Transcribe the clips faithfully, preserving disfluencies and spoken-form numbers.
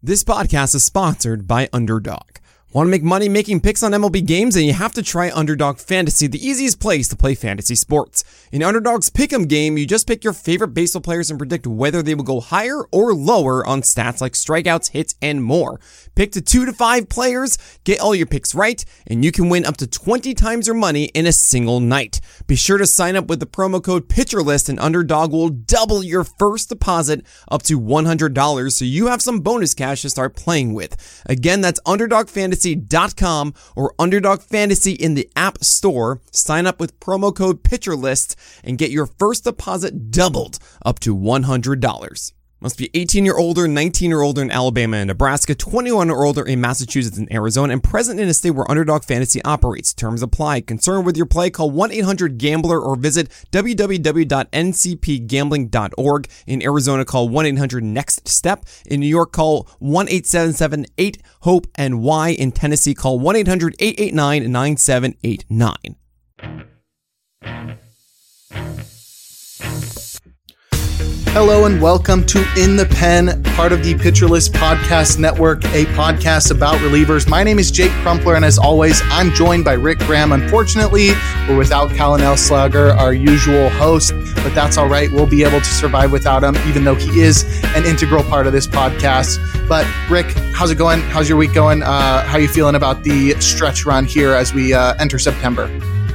This podcast is sponsored by Underdog. Want to make money making picks on M L B games? And you have to try Underdog Fantasy, the easiest place to play fantasy sports. In Underdog's Pick'em game, you just pick your favorite baseball players and predict whether they will go higher or lower on stats like strikeouts, hits, and more. Pick to two to five players, get all your picks right, and you can win up to twenty times your money in a single night. Be sure to sign up with the promo code PitcherList, and Underdog will double your first deposit up to one hundred dollars, so you have some bonus cash to start playing with. Again, that's Underdog Fantasy dot com or Underdog Fantasy in the App Store. Sign up with promo code PitcherList and get your first deposit doubled up to one hundred dollars. Must be eighteen or older, nineteen or older in Alabama and Nebraska, twenty-one or older in Massachusetts and Arizona, and present in a state where Underdog Fantasy operates. Terms apply. Concerned with your play? Call one eight hundred gambler or visit w w w dot n c p gambling dot org. In Arizona, call one eight hundred next step. In New York, call one eight seven seven eight hope N Y. In Tennessee, call one eight hundred eight eight nine nine seven eight nine. Hello and welcome to In the Pen, part of the Pitcher List Podcast Network, a podcast about relievers. My name is Jake Crumpler, and as always, I'm joined by Rick Graham. Unfortunately, we're without Colin Elslager, our usual host, but that's all right. We'll be able to survive without him, even though he is an integral part of this podcast. But Rick, how's it going? How's your week going? Uh, how are you feeling about the stretch run here as we uh, enter September?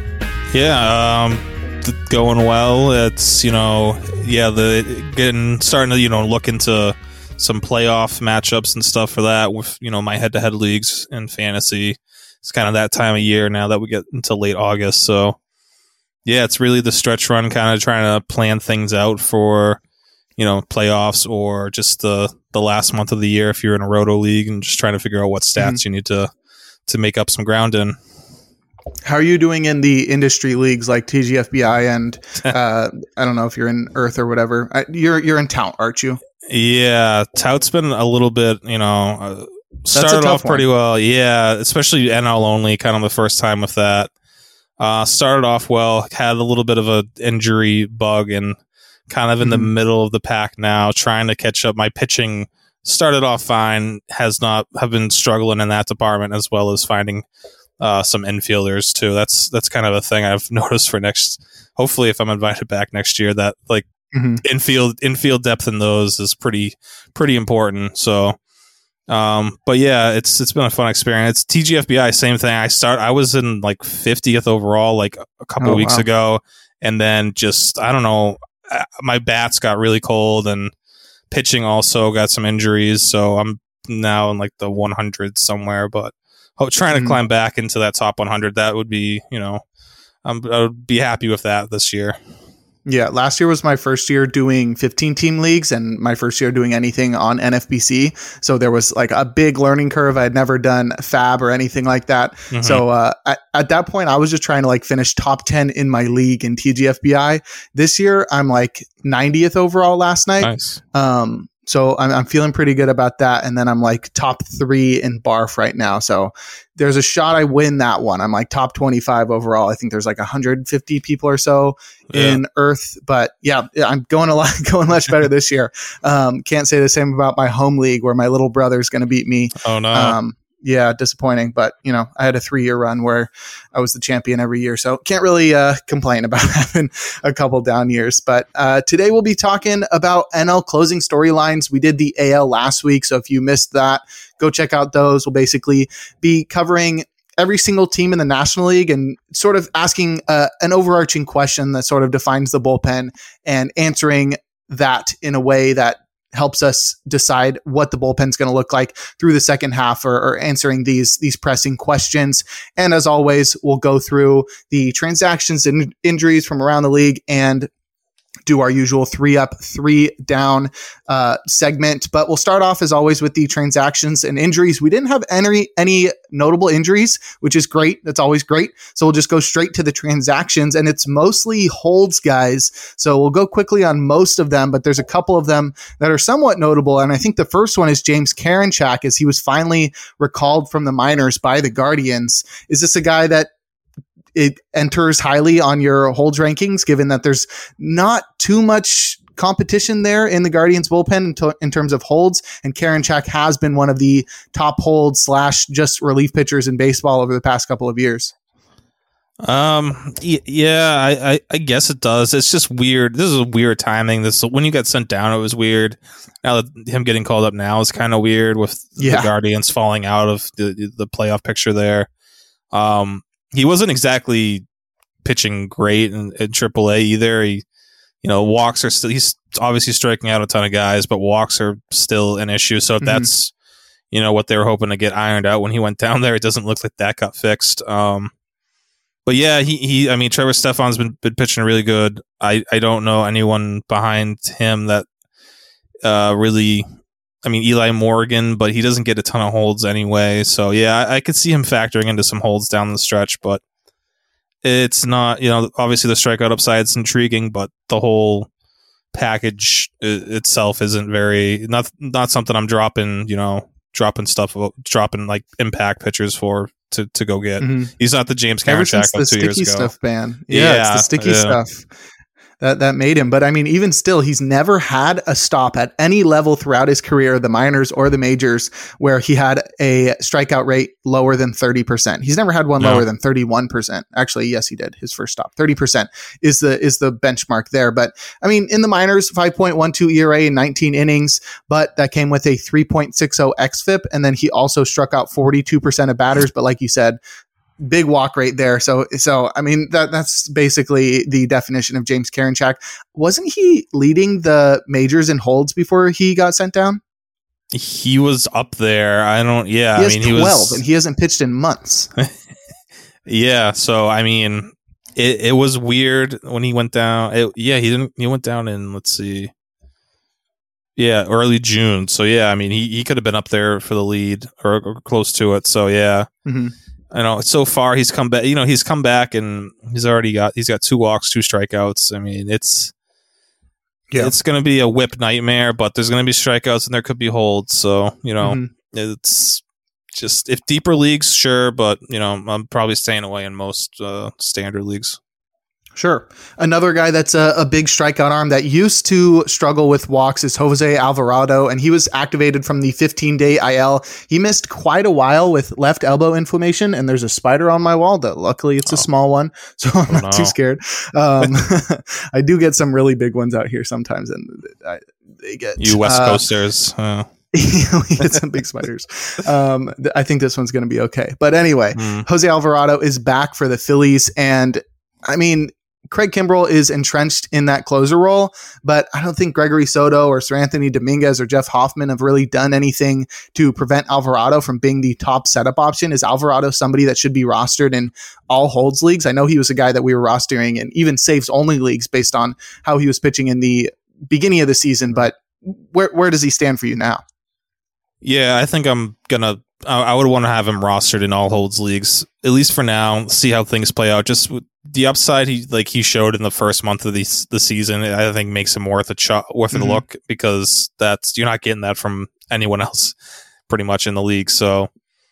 Yeah, um... going well. It's, you know, yeah, the getting starting to, you know, look into some playoff matchups and stuff for that with, you know, my head-to-head leagues and fantasy. It's kind of that time of year now that we get into late August. So yeah, it's really the stretch run, kind of trying to plan things out for, you know, playoffs or just the the last month of the year if you're in a roto league, and just trying to figure out what stats mm-hmm. you need to to make up some ground in. How are you doing in the industry leagues like T G F B I and uh, I don't know if you're in Earth or whatever. I, you're you're in Tout, aren't you? Yeah, Tout's been a little bit, you know, uh, started off pretty one. well. Yeah, especially N L only, kind of the first time with that. Uh, started off well, had a little bit of a injury bug, and kind of in mm-hmm. the middle of the pack now, trying to catch up. My pitching started off fine, has not have been struggling in that department, as well as finding Uh, some infielders too. That's that's kind of a thing I've noticed for next. Hopefully, if I'm invited back next year, that like mm-hmm. infield infield depth in those is pretty pretty important. So, um, but yeah, it's it's been a fun experience. T G F B I, same thing. I start. I was in like fiftieth overall like a couple oh, weeks wow. ago, and then just I don't know. My bats got really cold, and pitching also got some injuries. So I'm now in like the one hundred somewhere, but. Oh, trying to mm-hmm. climb back into that top one hundred, that would be, you know, um, I would be happy with that this year. Yeah, last year was my first year doing fifteen-team leagues and my first year doing anything on N F B C. So there was like a big learning curve. I had never done Fab or anything like that. Mm-hmm. So uh, at, at that point, I was just trying to like finish top ten in my league in T G F B I. This year, I'm like ninetieth overall last night. Nice. Um, So I'm, I'm feeling pretty good about that. And then I'm like top three in Barf right now. So there's a shot I win that one. I'm like top twenty-five overall. I think there's like one hundred fifty people or so yeah. in Earth. But yeah, I'm going a lot, going much better this year. Um, can't say the same about my home league where my little brother's going to beat me. Oh, no. Um, yeah, disappointing. But, you know, I had a three-year run where I was the champion every year. So can't really uh, complain about having a couple down years. But uh, today we'll be talking about N L closing storylines. We did the A L last week. So if you missed that, go check out those. We'll basically be covering every single team in the National League and sort of asking uh, an overarching question that sort of defines the bullpen and answering that in a way that helps us decide what the bullpen's going to look like through the second half, or, or answering these these pressing questions. And as always, we'll go through the transactions and injuries from around the league and do our usual three up, three down uh, segment. But we'll start off, as always, with the transactions and injuries. We didn't have any, any notable injuries, which is great. That's always great. So we'll just go straight to the transactions, and it's mostly holds, guys. So we'll go quickly on most of them, but there's a couple of them that are somewhat notable. And I think the first one is James Karinchak, as he was finally recalled from the minors by the Guardians. Is this a guy that it enters highly on your holds rankings, given that there's not too much competition there in the Guardians bullpen in, to, in terms of holds, and Karinchak has been one of the top holds slash just relief pitchers in baseball over the past couple of years. Um. Yeah, I, I, I guess it does. It's just weird. This is a weird timing. This when you got sent down, it was weird. Now that him getting called up now is kind of weird with yeah. the Guardians falling out of the the playoff picture there. Um, he wasn't exactly pitching great in, in triple A either. He, you know, walks are still. He's obviously striking out a ton of guys, but walks are still an issue. So if mm-hmm. that's, you know, what they were hoping to get ironed out when he went down there, it doesn't look like that got fixed. Um. But yeah, he, he I mean, Trevor Stefan's been, been pitching really good. I, I don't know anyone behind him that uh, really, I mean, Eli Morgan, but he doesn't get a ton of holds anyway. So yeah, I, I could see him factoring into some holds down the stretch, but it's not, you know, obviously the strikeout upside is intriguing, but the whole package itself isn't very, not, not something I'm dropping, you know, dropping stuff, dropping like impact pitchers for. To, to go get. Mm-hmm. He's not the James Karinchak of two years ago. Sticky stuff ban. Yeah, yeah, it's the sticky yeah. stuff that that made him. But I mean, even still, he's never had a stop at any level throughout his career, the minors or the majors, where he had a strikeout rate lower than thirty percent. He's never had one no. lower than thirty-one percent. Actually, yes, he did. His first stop, thirty percent is the is the benchmark there. But I mean, in the minors, five point one two E R A in nineteen innings, but that came with a three point six oh X F I P. And then he also struck out forty-two percent of batters. But like you said, big walk rate there. So, so I mean, that that's basically the definition of James Karinchak. Wasn't he leading the majors in holds before he got sent down? He was up there. I don't, yeah. He has I mean, twelve, he was, and he hasn't pitched in months. Yeah. So, I mean, it, it was weird when he went down. It, yeah, he didn't, he went down in, let's see. Yeah, early June. So, yeah, I mean, he, he could have been up there for the lead or, or close to it. So, yeah. Mm-hmm. I know so far he's come back, you know, he's come back and he's already got, he's got two walks, two strikeouts. I mean, it's, yeah. it's going to be a whip nightmare, but there's going to be strikeouts and there could be holds. So, you know, mm-hmm. it's just, if deeper leagues, sure. But, you know, I'm probably staying away in most uh, standard leagues. Sure. Another guy that's a, a big strikeout arm that used to struggle with walks is Jose Alvarado, and he was activated from the fifteen-day I L. He missed quite a while with left elbow inflammation, and there's a spider on my wall that luckily it's oh. a small one, so I'm oh, not no. too scared. Um, I do get some really big ones out here sometimes, and I, they get... You West uh, Coasters. Uh. we get some big spiders. Um, th- I think this one's going to be okay. But anyway, mm. Jose Alvarado is back for the Phillies, and I mean... Craig Kimbrell is entrenched in that closer role, but I don't think Gregory Soto or Sir Anthony Dominguez or Jeff Hoffman have really done anything to prevent Alvarado from being the top setup option. Is Alvarado somebody that should be rostered in all holds leagues? I know he was a guy that we were rostering in even saves only leagues based on how he was pitching in the beginning of the season, but where where does he stand for you now? Yeah, I think I'm going to I would want to have him rostered in all holds leagues, at least for now, see how things play out. Just the upside he like he showed in the first month of the, the season, I think makes him worth a ch- worth mm-hmm. a look, because that's you're not getting that from anyone else pretty much in the league. So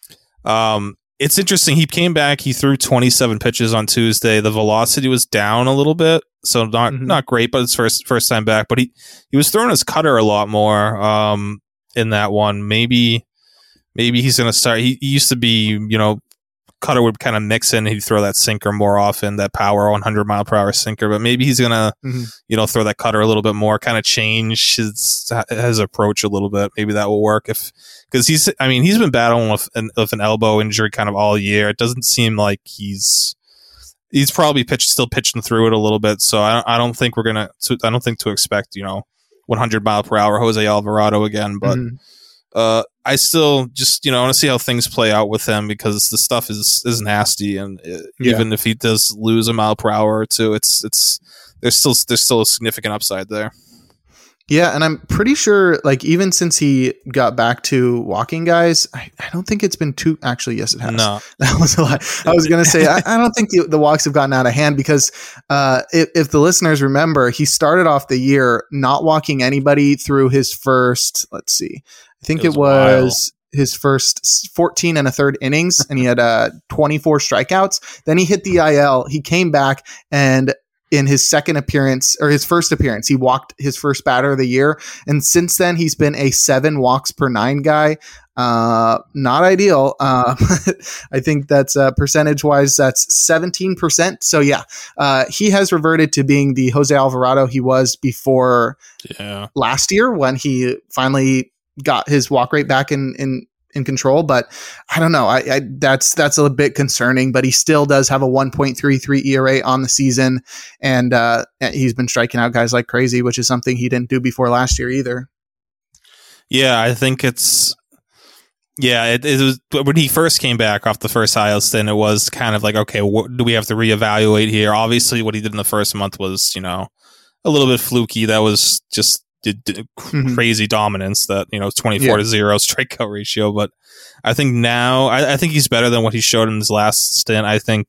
um, it's interesting. He came back, he threw twenty-seven pitches on Tuesday. The velocity was down a little bit, so not mm-hmm. not great, but it's first first time back. But he, he was throwing his cutter a lot more um, in that one. Maybe maybe he's going to start. He, he used to be, you know, cutter would kind of mix in. He'd throw that sinker more often, that power one hundred mile per hour sinker. But maybe he's going to, mm-hmm. you know, throw that cutter a little bit more, kind of change his his approach a little bit. Maybe that will work if because he's. I mean, he's been battling with an, with an elbow injury kind of all year. It doesn't seem like he's he's probably pitched still pitching through it a little bit. So I I don't think we're gonna. I don't think to expect you know one hundred mile per hour Jose Alvarado again, but. Mm-hmm. Uh, I still just, you know, want to see how things play out with him, because the stuff is, is nasty. And it, yeah. even if he does lose a mile per hour or two, it's, it's, there's still, there's still a significant upside there. Yeah. And I'm pretty sure, like, even since he got back to walking guys, I, I don't think it's been too, actually, yes, it has. No. That was a lot. I was going to say, I, I don't think the, the walks have gotten out of hand, because uh, if, if the listeners remember, he started off the year not walking anybody through his first, let's see, I think it was, it was his first fourteen and a third innings, and he had uh, twenty-four strikeouts. Then he hit the I L. He came back, and in his second appearance or his first appearance. He walked his first batter of the year. And since then, he's been a seven walks per nine guy. Uh, not ideal. Uh, I think that's uh, percentage wise, that's seventeen percent. So yeah, uh, he has reverted to being the Jose Alvarado he was before yeah. last year when he finally got his walk rate back in, in, in control. But I don't know. I, I that's, that's a bit concerning, but he still does have a one point three three E R A on the season. And, uh, he's been striking out guys like crazy, which is something he didn't do before last year either. Yeah. I think it's, Yeah, it, it was when he first came back off the first I L stint. It was kind of like, okay, what do we have to reevaluate here? Obviously, what he did in the first month was, you know, a little bit fluky. That was just did, did mm-hmm. crazy dominance. That you know, twenty-four yeah. to zero strikeout ratio. But I think now, I, I think he's better than what he showed in his last stint. I think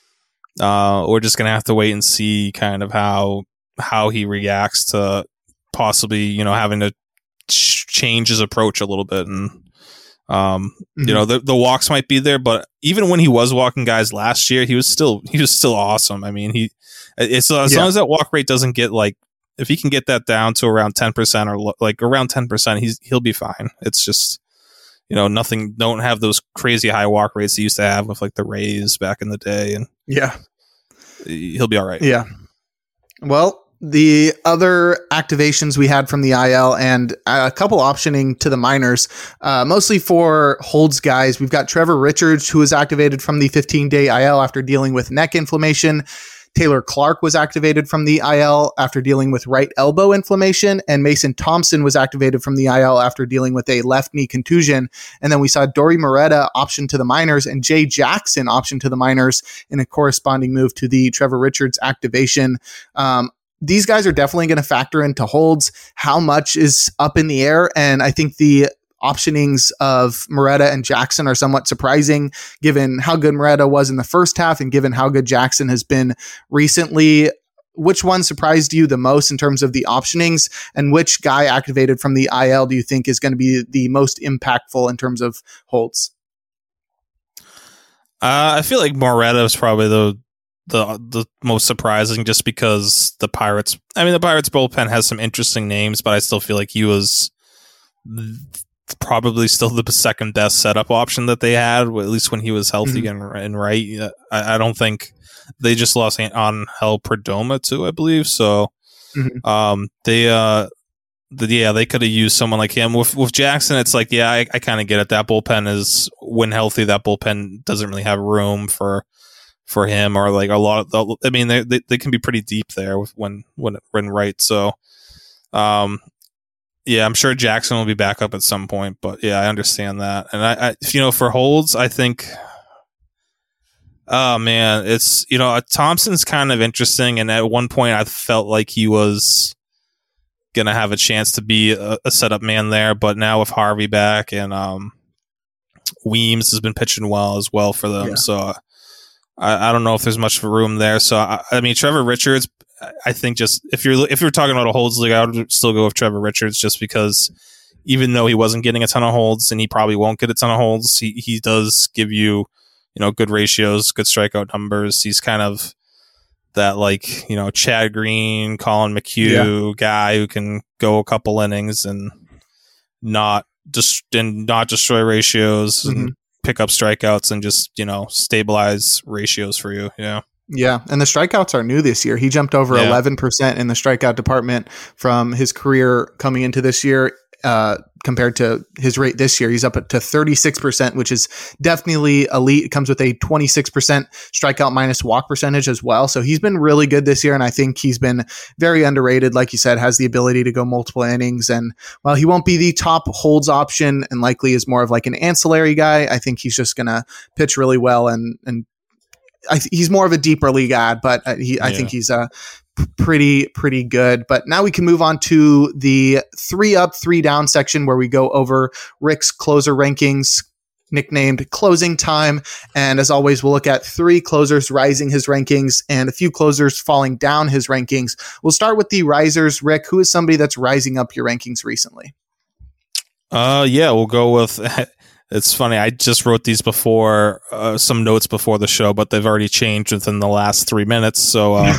uh, we're just gonna have to wait and see kind of how how he reacts to possibly, you know, having to ch- change his approach a little bit and. Um, mm-hmm. You know, the the walks might be there, but even when he was walking guys last year, he was still he was still awesome. I mean, he it's as yeah. long as that walk rate doesn't get like if he can get that down to around ten percent or lo- like around ten percent, he's he'll be fine. It's just you know nothing. Don't have those crazy high walk rates he used to have with like the Rays back in the day, and yeah, he'll be all right. Yeah. Well. The other activations we had from the I L and a couple optioning to the minors, uh, mostly for holds guys. We've got Trevor Richards, who was activated from the fifteen-day I L after dealing with neck inflammation. Taylor Clark was activated from the I L after dealing with right elbow inflammation. And Mason Thompson was activated from the I L after dealing with a left knee contusion. And then we saw Dory Moretta option to the minors and Jay Jackson option to the minors in a corresponding move to the Trevor Richards activation. Um, These guys are definitely going to factor into holds. How much is up in the air? And I think the optionings of Moretta and Jackson are somewhat surprising given how good Moretta was in the first half and given how good Jackson has been recently. Which one surprised you the most in terms of the optionings, and which guy activated from the I L do you think is going to be the most impactful in terms of holds? Uh, I feel like Moretta is probably the the the most surprising just because the Pirates I mean the Pirates bullpen has some interesting names, but I still feel like he was probably still the second best setup option that they had, at least when he was healthy mm-hmm. and, and right. I, I don't think they just lost Angel Perdomo too, I believe. So mm-hmm. um they uh the, yeah, they could have used someone like him. With with Jackson, it's like, yeah, I, I kind of get it. That bullpen is, when healthy, that bullpen doesn't really have room for for him, or like a lot of the, I mean, they, they they can be pretty deep there with when when when right. So, um, yeah, I'm sure Jackson will be back up at some point, but yeah, I understand that. And I, I you know, for holds, I think, oh man, it's, you know, Thompson's kind of interesting. And at one point I felt like he was going to have a chance to be a, a setup man there, but now with Harvey back and, um, Weems has been pitching well as well for them. Yeah. So, I, I don't know if there's much room there. So, I, I mean, Trevor Richards, I think just if you're if you're talking about a holds league, I would still go with Trevor Richards just because even though he wasn't getting a ton of holds and he probably won't get a ton of holds, he, he does give you, you know, good ratios, good strikeout numbers. He's kind of that, like, you know, Chad Green, Colin McHugh yeah. guy who can go a couple innings and not just and not destroy ratios mm-hmm. and pick up strikeouts and just, you know, stabilize ratios for you. Yeah. Yeah. And the strikeouts are new this year. He jumped over yeah. eleven percent in the strikeout department from his career coming into this year, uh, compared to his rate this year. He's up to thirty-six percent, which is definitely elite. It comes with a twenty-six percent strikeout minus walk percentage as well. So he's been really good this year. And I think he's been very underrated. Like you said, has the ability to go multiple innings. And while he won't be the top holds option and likely is more of like an ancillary guy, I think he's just going to pitch really well. And, and I th- he's more of a deeper league ad, but uh, he, I yeah. think he's a, pretty pretty good. But now we can move on to the three up, three down section where we go over Rick's closer rankings, nicknamed Closing Time. And as always, we'll look at three closers rising his rankings and a few closers falling down his rankings. We'll start with the risers. Rick, who is somebody that's rising up your rankings recently? Uh, yeah, we'll go with It's funny. I just wrote these before, uh, some notes before the show, but they've already changed within the last three minutes. So, uh,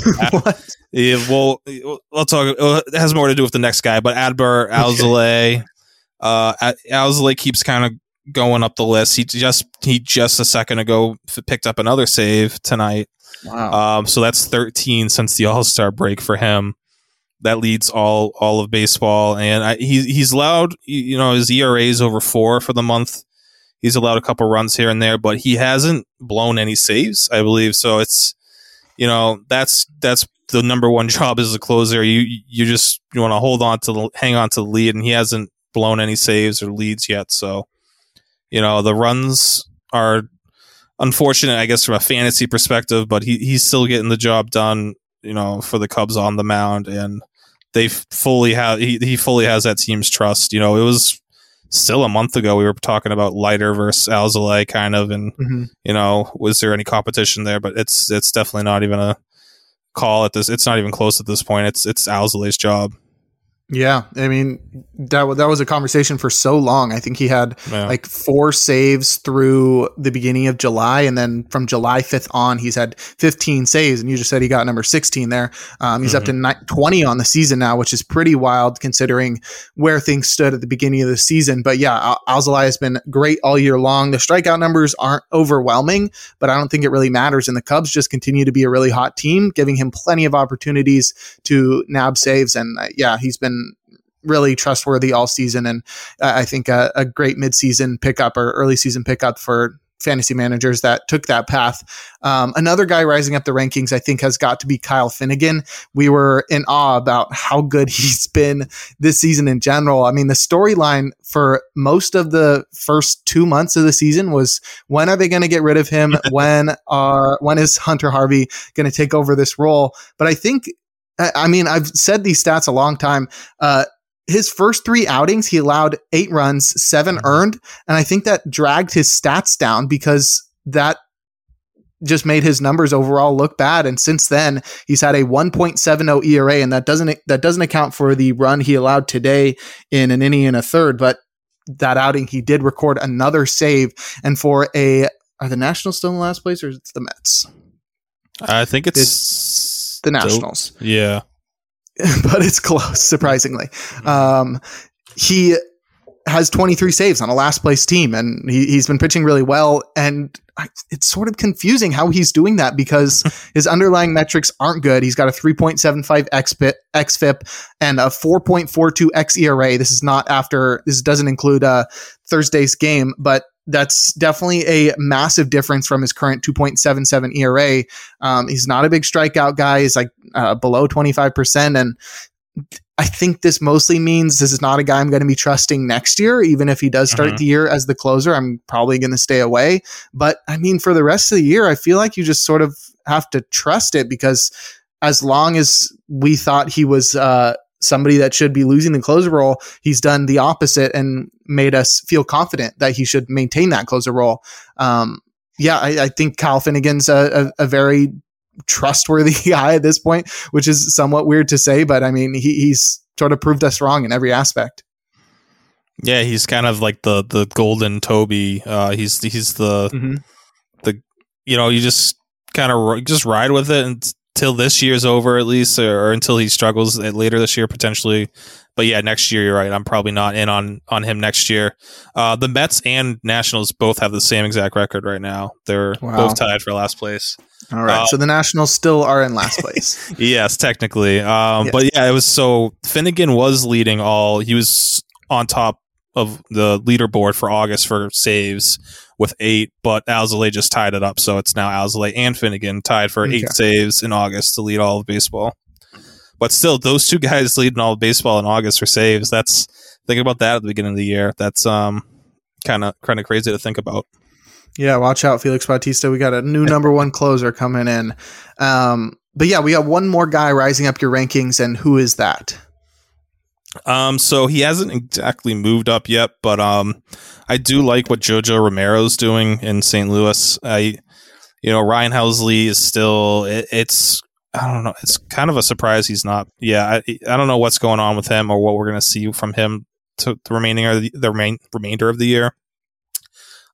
it, we'll, we'll talk. It has more to do with the next guy, but Adbert Alzolay, okay. uh, Alzolay keeps kind of going up the list. He just, he just a second ago picked up another save tonight. Wow. Um, so that's thirteen since the All-Star break for him. That leads all, all of baseball. And I, he, he's allowed, you know, his E R A is over four for the month. He's allowed a couple runs here and there, but he hasn't blown any saves, I believe. So it's, you know, that's that's the number one job as a closer. You you just you want to hold on to the hang on to the lead, and he hasn't blown any saves or leads yet. So, you know, the runs are unfortunate, I guess, from a fantasy perspective, but he he's still getting the job done, you know, for the Cubs on the mound, and they fully have he he fully has that team's trust. You know, it was. Still a month ago, we were talking about Leiter versus Alzolay, kind of, and mm-hmm. you know, was there any competition there? But it's it's definitely not even a call at this. It's not even close at this point. It's it's Alzolay's job. Yeah, I mean that that was a conversation for so long. I think he had yeah. like four saves through the beginning of July, and then from July fifth on, he's had fifteen saves. And you just said he got number sixteen there. Um, he's mm-hmm. up to twenty on the season now, which is pretty wild considering where things stood at the beginning of the season. But yeah, Alzolay has been great all year long. The strikeout numbers aren't overwhelming, but I don't think it really matters. And the Cubs just continue to be a really hot team, giving him plenty of opportunities to nab saves. And uh, yeah, he's been really trustworthy all season, and uh, I think a, a great midseason pickup or early season pickup for fantasy managers that took that path. Um, another guy rising up the rankings, I think, has got to be Kyle Finnegan. We were in awe about how good he's been this season in general. I mean, the storyline for most of the first two months of the season was, when are they going to get rid of him? when uh, when is Hunter Harvey going to take over this role? But I think, I mean, I've said these stats a long time. Uh, His first three outings, he allowed eight runs, seven earned. And I think that dragged his stats down because that just made his numbers overall look bad. And since then, he's had a one point seven oh E R A, and that doesn't that doesn't account for the run he allowed today in an inning and a third. But that outing, he did record another save. And for a, are the Nationals still in last place, or is it the Mets? I think it's, it's the Nationals. Still, yeah. But it's close, surprisingly. Um, he has twenty-three saves on a last place team, and he, he's been pitching really well. And I, it's sort of confusing how he's doing that because his underlying metrics aren't good. He's got a three point seven five X F I P and a four point four two X E R A. This is not after, this doesn't include uh, Thursday's game, but that's definitely a massive difference from his current two point seven seven E R A. Um, he's not a big strikeout guy. He's like uh, below twenty-five percent. And I think this mostly means this is not a guy I'm going to be trusting next year. Even if he does start mm-hmm. the year as the closer, I'm probably going to stay away. But I mean, for the rest of the year, I feel like you just sort of have to trust it, because as long as we thought he was uh, somebody that should be losing the closer role, he's done the opposite and made us feel confident that he should maintain that closer role. Um, yeah, I, I think Kyle Finnegan's a, a, a very trustworthy guy at this point, which is somewhat weird to say, but I mean, he, he's sort of proved us wrong in every aspect. Yeah, he's kind of like the the golden Toby. Uh, he's he's the mm-hmm. the you know, you just kind of just ride with it until this year's over, at least, or, or until he struggles later this year potentially. But yeah, next year, you're right. I'm probably not in on, on him next year. Uh, the Mets and Nationals both have the same exact record right now. They're wow. both tied for last place. All right. Uh, so the Nationals still are in last place. Yes, technically. Um, yes. But yeah, it was so Finnegan was leading all. He was on top of the leaderboard for August for saves with eight, but Alzolay just tied it up. So it's now Alzolay and Finnegan tied for okay. eight saves in August to lead all of baseball. But still, those two guys leading all of baseball in August for saves. That's think about that at the beginning of the year. That's um kind of kind of crazy to think about. Yeah, watch out, Felix Bautista. We got a new number one closer coming in. Um, but yeah, we got one more guy rising up your rankings, and who is that? Um, so he hasn't exactly moved up yet, but um, I do like what Jojo Romero's doing in Saint Louis. I, you know, Ryan Helsley is still. It, it's. I don't know. It's kind of a surprise he's not. Yeah, I, I don't know what's going on with him or what we're going to see from him to the remaining of the, the remain, remainder of the year.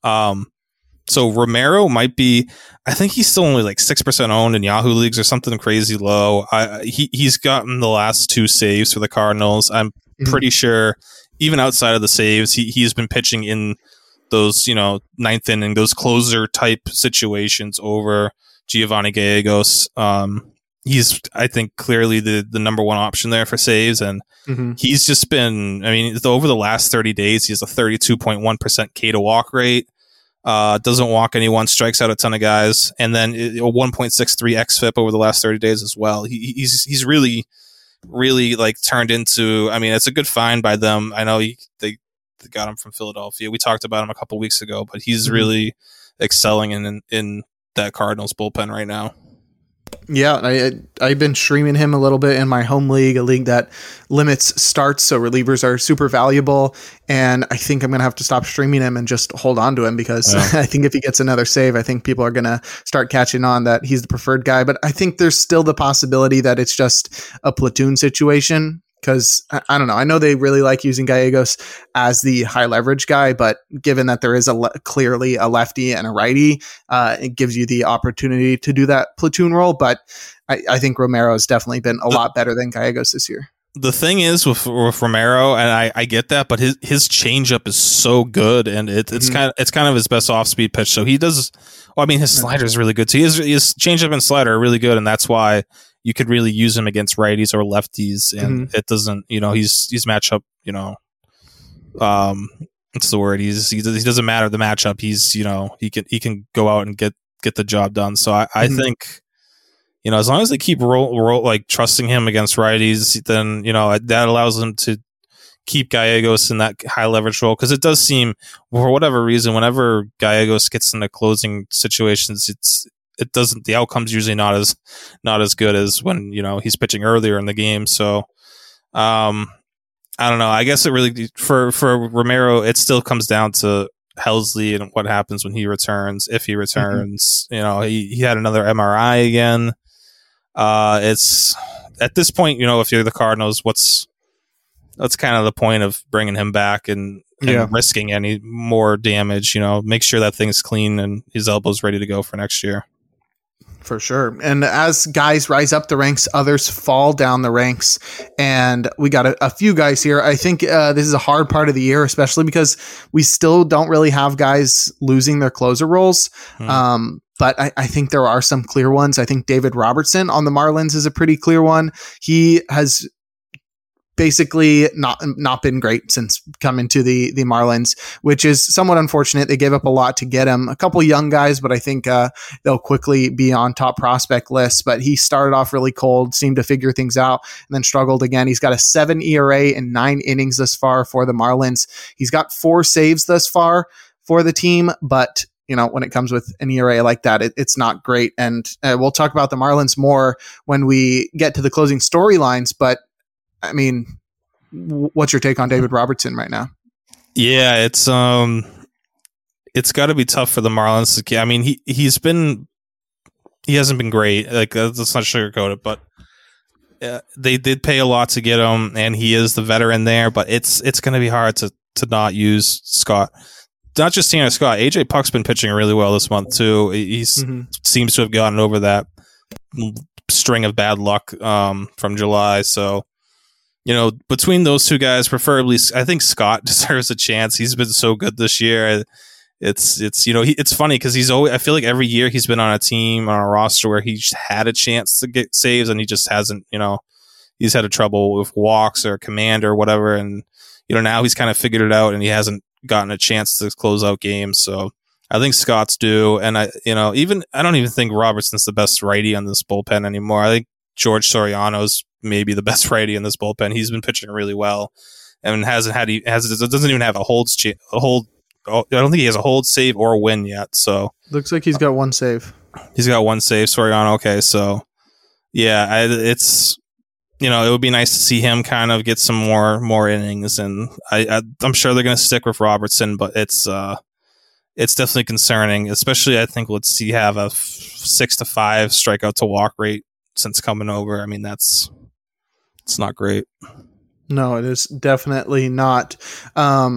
Um, so Romero might be, I think he's still only like six percent owned in Yahoo leagues or something crazy low. I, he, he's gotten the last two saves for the Cardinals. I'm mm-hmm. pretty sure even outside of the saves, he, he's been pitching in those, you know, ninth inning, those closer type situations over Giovanni Gallegos. Um, he's, I think, clearly the, the number one option there for saves. And mm-hmm. he's just been, I mean, over the last thirty days, he has a thirty-two point one percent K to walk rate. Uh, doesn't walk anyone, strikes out a ton of guys, and then a one point six three X F I P over the last thirty days as well. He, he's he's really, really like turned into. I mean, it's a good find by them. I know he, they, they got him from Philadelphia. We talked about him a couple weeks ago, but he's mm-hmm. really excelling in, in in that Cardinals bullpen right now. Yeah, I, I've been streaming him a little bit in my home league, a league that limits starts, so relievers are super valuable, and I think I'm going to have to stop streaming him and just hold on to him because yeah. I think if he gets another save, I think people are going to start catching on that he's the preferred guy, but I think there's still the possibility that it's just a platoon situation. Because I, I don't know, I know they really like using Gallegos as the high leverage guy, but given that there is a le- clearly a lefty and a righty, uh, it gives you the opportunity to do that platoon role. But I, I think Romero has definitely been a the, lot better than Gallegos this year. The thing is with, with Romero, and I, I get that, but his his changeup is so good, and it, it's mm-hmm. kind of it's kind of his best off speed pitch. So he does. Well, I mean, his slider is really good. So his his changeup and slider are really good, and that's why you could really use him against righties or lefties, and mm-hmm. it doesn't, you know, he's he's matchup, you know, um, what's the word? He's he, he doesn't matter the matchup. He's, you know, he can he can go out and get get the job done. So I, I mm-hmm. think, you know, as long as they keep roll, roll like trusting him against righties, then you know that allows them to keep Gallegos in that high leverage role, because it does seem, for whatever reason, whenever Gallegos gets into closing situations, it's it doesn't the outcome's usually not as not as good as when, you know, he's pitching earlier in the game. So um I don't know. I guess it really for for Romero, it still comes down to Helsley and what happens when he returns, if he returns. Mm-hmm. You know, he, he had another M R I again. Uh it's at this point, you know, if you're the Cardinals, what's that's kind of the point of bringing him back and, and yeah. risking any more damage. You know, make sure that thing's clean and his elbow's ready to go for next year. For sure. And as guys rise up the ranks, others fall down the ranks. And we got a, a few guys here. I think uh, this is a hard part of the year, especially because we still don't really have guys losing their closer roles. Hmm. Um, but I, I think there are some clear ones. I think David Robertson on the Marlins is a pretty clear one. He has basically not not been great since coming to the the Marlins, which is somewhat unfortunate. They gave up a lot to get him. A couple young guys, but I think uh, they'll quickly be on top prospect lists. But he started off really cold, seemed to figure things out, and then struggled again. He's got a seven E R A in nine innings thus far for the Marlins. He's got four saves thus far for the team, but you know, when it comes with an E R A like that, it, it's not great. And uh, we'll talk about the Marlins more when we get to the closing storylines, but I mean, what's your take on David Robertson right now? Yeah, it's um, it's got to be tough for the Marlins. I mean, he he's been he hasn't been great. Like, let's not sugarcoat it, but uh, they did pay a lot to get him, and he is the veteran there. But it's it's going to be hard to to not use Scott. Not just Tanner Scott. A J Puck's been pitching really well this month too. He mm-hmm. seems to have gotten over that string of bad luck um, from July. So, you know, between those two guys, preferably, I think Scott deserves a chance. He's been so good this year. It's it's you know he, it's funny because he's always. I feel like every year he's been on a team on a roster where he's had a chance to get saves and he just hasn't. You know, he's had a trouble with walks or command or whatever, and you know now he's kind of figured it out and he hasn't gotten a chance to close out games. So I think Scott's due, and I you know even I don't even think Robertson's the best righty on this bullpen anymore. I think George Soriano's maybe the best righty in this bullpen. He's been pitching really well, and hasn't had he has doesn't even have a hold a hold. I don't think he has a hold, save, or win yet. So looks like he's got one save. He's got one save. Soriano. Okay, so yeah, I, it's you know it would be nice to see him kind of get some more more innings, and I, I I'm sure they're going to stick with Robertson, but it's uh it's definitely concerning, especially I think let's see have a f- six to five strikeout to walk rate since coming over. I mean that's it's not great. No, it is definitely not. Um,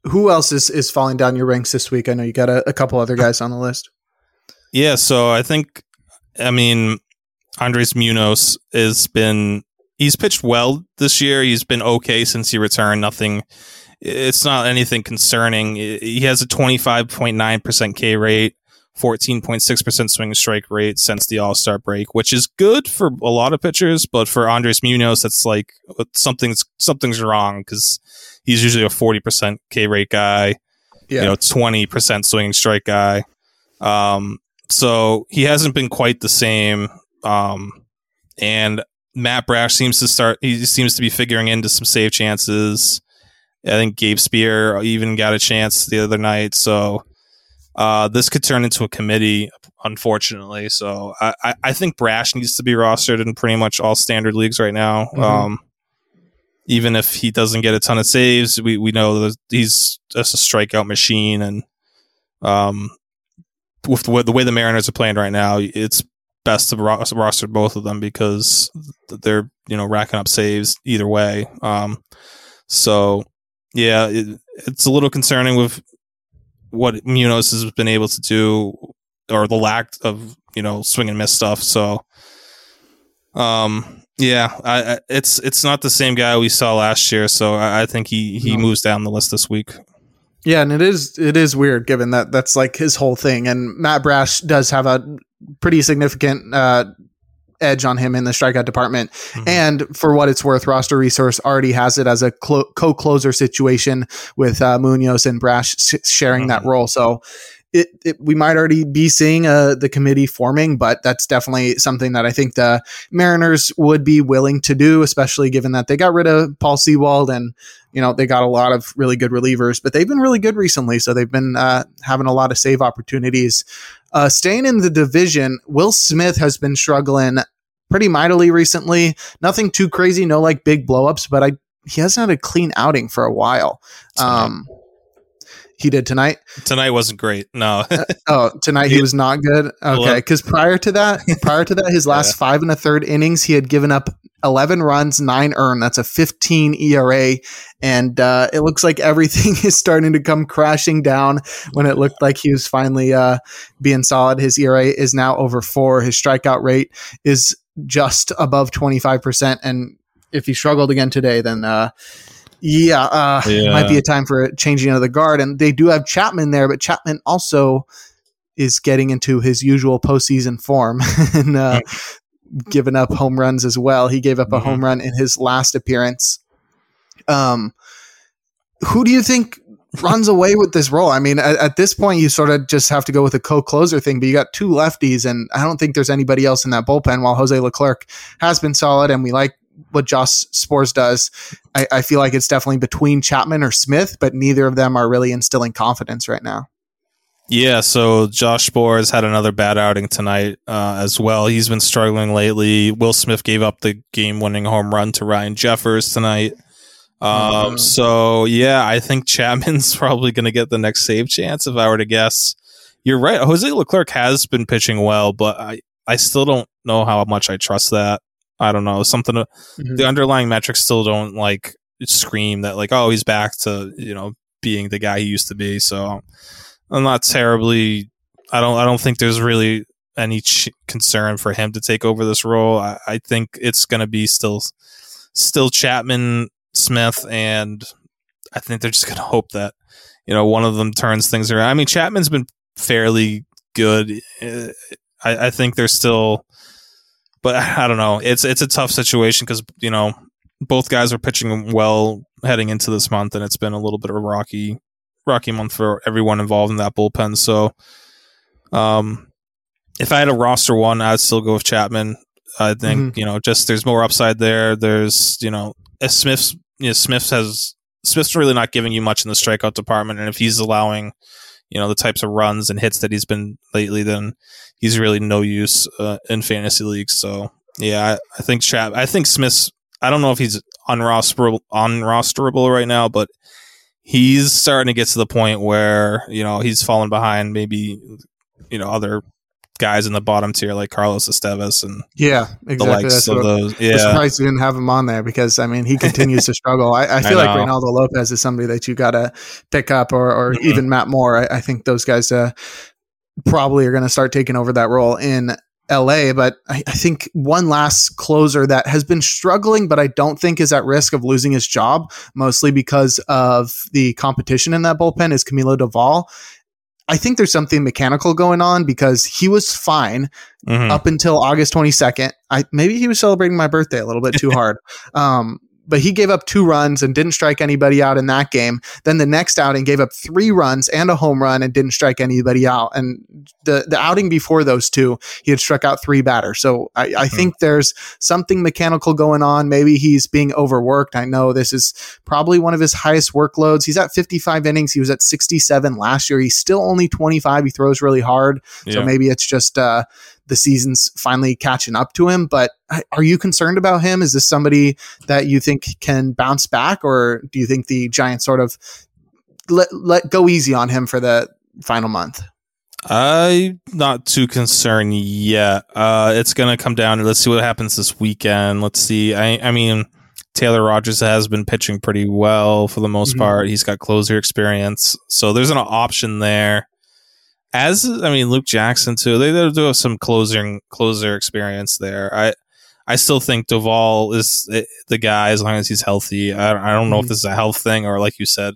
Who else is, is falling down your ranks this week? I know you got a, a couple other guys on the list. Yeah, so I think, I mean, Andres Munoz has been, he's pitched well this year. He's been okay since he returned. Nothing, it's not anything concerning. He has a twenty-five point nine percent K rate, fourteen point six percent swing and strike rate since the All-Star break, which is good for a lot of pitchers, but for Andres Munoz, that's like something's something's wrong because he's usually a forty percent K rate guy, yeah. you know, twenty percent swing and strike guy. Um, so he hasn't been quite the same. Um, and Matt Brash seems to start, he seems to be figuring into some save chances. I think Gabe Spear even got a chance the other night. So, Uh, this could turn into a committee, unfortunately. So I, I, I think Brash needs to be rostered in pretty much all standard leagues right now. Mm-hmm. Um, even if he doesn't get a ton of saves, we, we know that he's just a strikeout machine. And um, with the way, the way the Mariners are playing right now, it's best to ro- roster both of them because they're, you know, racking up saves either way. Um, so yeah, it, it's a little concerning with what Munoz has been able to do, or the lack of, you know, swing and miss stuff. So, um, yeah, I, I, it's it's not the same guy we saw last year. So I, I think he he no. moves down the list this week. Yeah, and it is it is weird given that that's like his whole thing. And Matt Brash does have a pretty significant uh, edge on him in the strikeout department. Mm-hmm. And for what it's worth, Roster Resource already has it as a clo- co-closer situation with uh, Munoz and Brash sh- sharing mm-hmm. that role. So it, it we might already be seeing uh, the committee forming, but that's definitely something that I think the Mariners would be willing to do, especially given that they got rid of Paul Sewald and, you know, they got a lot of really good relievers, but they've been really good recently. So they've been uh, having a lot of save opportunities. Uh, staying in the division, Will Smith has been struggling pretty mightily recently. Nothing too crazy, no like big blowups, but I he hasn't had a clean outing for a while. Um, he did tonight. Tonight wasn't great. No. uh, oh, tonight he, he was not good. Okay, because prior to that, prior to that, his last yeah. five and a third innings, he had given up eleven runs, nine earned. That's a fifteen E R A, and uh, it looks like everything is starting to come crashing down. When it looked like he was finally uh, being solid, his E R A is now over four. His strikeout rate is just above twenty-five percent, and if he struggled again today, then uh, yeah, uh, yeah, might be a time for changing of the guard. And they do have Chapman there, but Chapman also is getting into his usual postseason form and uh, giving up home runs as well. He gave up mm-hmm. a home run in his last appearance. Um, who do you think runs away with this role? I mean, at, at this point, you sort of just have to go with a co-closer thing, but you got two lefties, and I don't think there's anybody else in that bullpen. While Jose Leclerc has been solid, and we like what Josh Sborz does, I, I feel like it's definitely between Chapman or Smith, but neither of them are really instilling confidence right now. Yeah, so Josh Sborz had another bad outing tonight uh, as well. He's been struggling lately. Will Smith gave up the game-winning home run to Ryan Jeffers tonight. Um, mm-hmm. So, yeah, I think Chapman's probably going to get the next save chance if I were to guess. You're right. Jose Leclerc has been pitching well, but I, I still don't know how much I trust that. I don't know. Something mm-hmm. The underlying metrics still don't like scream that like, oh, he's back to, you know, being the guy he used to be. So I'm not terribly, I don't, I don't think there's really any ch- concern for him to take over this role. I, I think it's going to be still, still Chapman, Smith, and I think they're just going to hope that, you know, one of them turns things around. I mean, Chapman's been fairly good. I, I think they're still, but I don't know. It's it's a tough situation because, you know, both guys are pitching well heading into this month, and it's been a little bit of a rocky, rocky month for everyone involved in that bullpen. So, um, if I had a roster one, I'd still go with Chapman. I think mm-hmm. you know, just there's more upside there. There's you know, Smith's you know, Smith has Smith's really not giving you much in the strikeout department, and if he's allowing, you know, the types of runs and hits that he's been lately, then he's really no use uh, in fantasy leagues. So yeah, I, I think Chap. I think Smith's. I don't know if he's unrosterable, unrosterable right now, but he's starting to get to the point where, you know, he's fallen behind maybe, you know, other guys in the bottom tier like Carlos Estevez and yeah, exactly. the likes That's of what, those. Yeah, I'm surprised you didn't have him on there because I mean he continues to struggle. I, I feel I like Reynaldo Lopez is somebody that you got to pick up, or or mm-hmm. even Matt Moore. I, I think those guys uh, probably are going to start taking over that role in L A, but I, I think one last closer that has been struggling, but I don't think is at risk of losing his job, mostly because of the competition in that bullpen, is Camilo Doval. I think there's something mechanical going on because he was fine mm-hmm. up until August twenty-second. I maybe he was celebrating my birthday a little bit too hard. Um, but he gave up two runs and didn't strike anybody out in that game. Then the next outing gave up three runs and a home run and didn't strike anybody out. And the, the outing before those two, he had struck out three batters. So I, I mm-hmm. think there's something mechanical going on. Maybe he's being overworked. I know this is probably one of his highest workloads. He's at fifty-five innings. He was at sixty-seven last year. He's still only twenty-five. He throws really hard. Yeah. So maybe it's just uh, the season's finally catching up to him. But are you concerned about him? Is this somebody that you think can bounce back, or do you think the Giants sort of let, let go easy on him for the final month? I'm not too concerned yet. Uh, it's going to come down to, let's see what happens this weekend. Let's see. I, I mean, Taylor Rogers has been pitching pretty well for the most mm-hmm. part. He's got closer experience. So there's an option there. As, I mean, Luke Jackson too, they, they do have some closing, closer experience there. I, I still think Doval is the guy as long as he's healthy. I, I don't know mm-hmm. if this is a health thing or, like you said,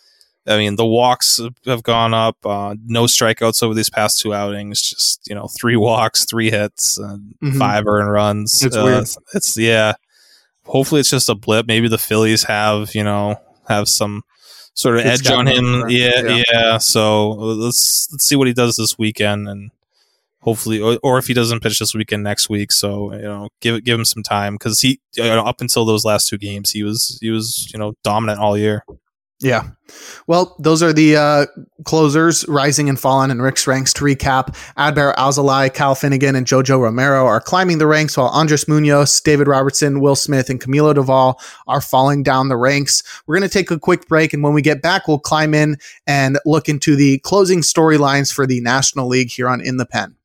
I mean, the walks have gone up. Uh, no strikeouts over these past two outings. Just, you know, three walks, three hits, and mm-hmm. five earned runs. It's uh, weird. It's yeah. Hopefully, it's just a blip. Maybe the Phillies have, you know, have some sort of it's edge on him. Yeah, yeah, yeah. So let's let's see what he does this weekend, and hopefully, or, or if he doesn't pitch this weekend, next week. So you know, give give him some time because he you know, up until those last two games, he was he was you know dominant all year. Yeah. Well, those are the uh, closers, rising and fallen in Rick's ranks. To recap, Adbert Alzolay, Cal Finnegan, and Jojo Romero are climbing the ranks, while Andres Munoz, David Robertson, Will Smith, and Camilo Doval are falling down the ranks. We're going to take a quick break, and when we get back, we'll climb in and look into the closing storylines for the National League here on In the Pen.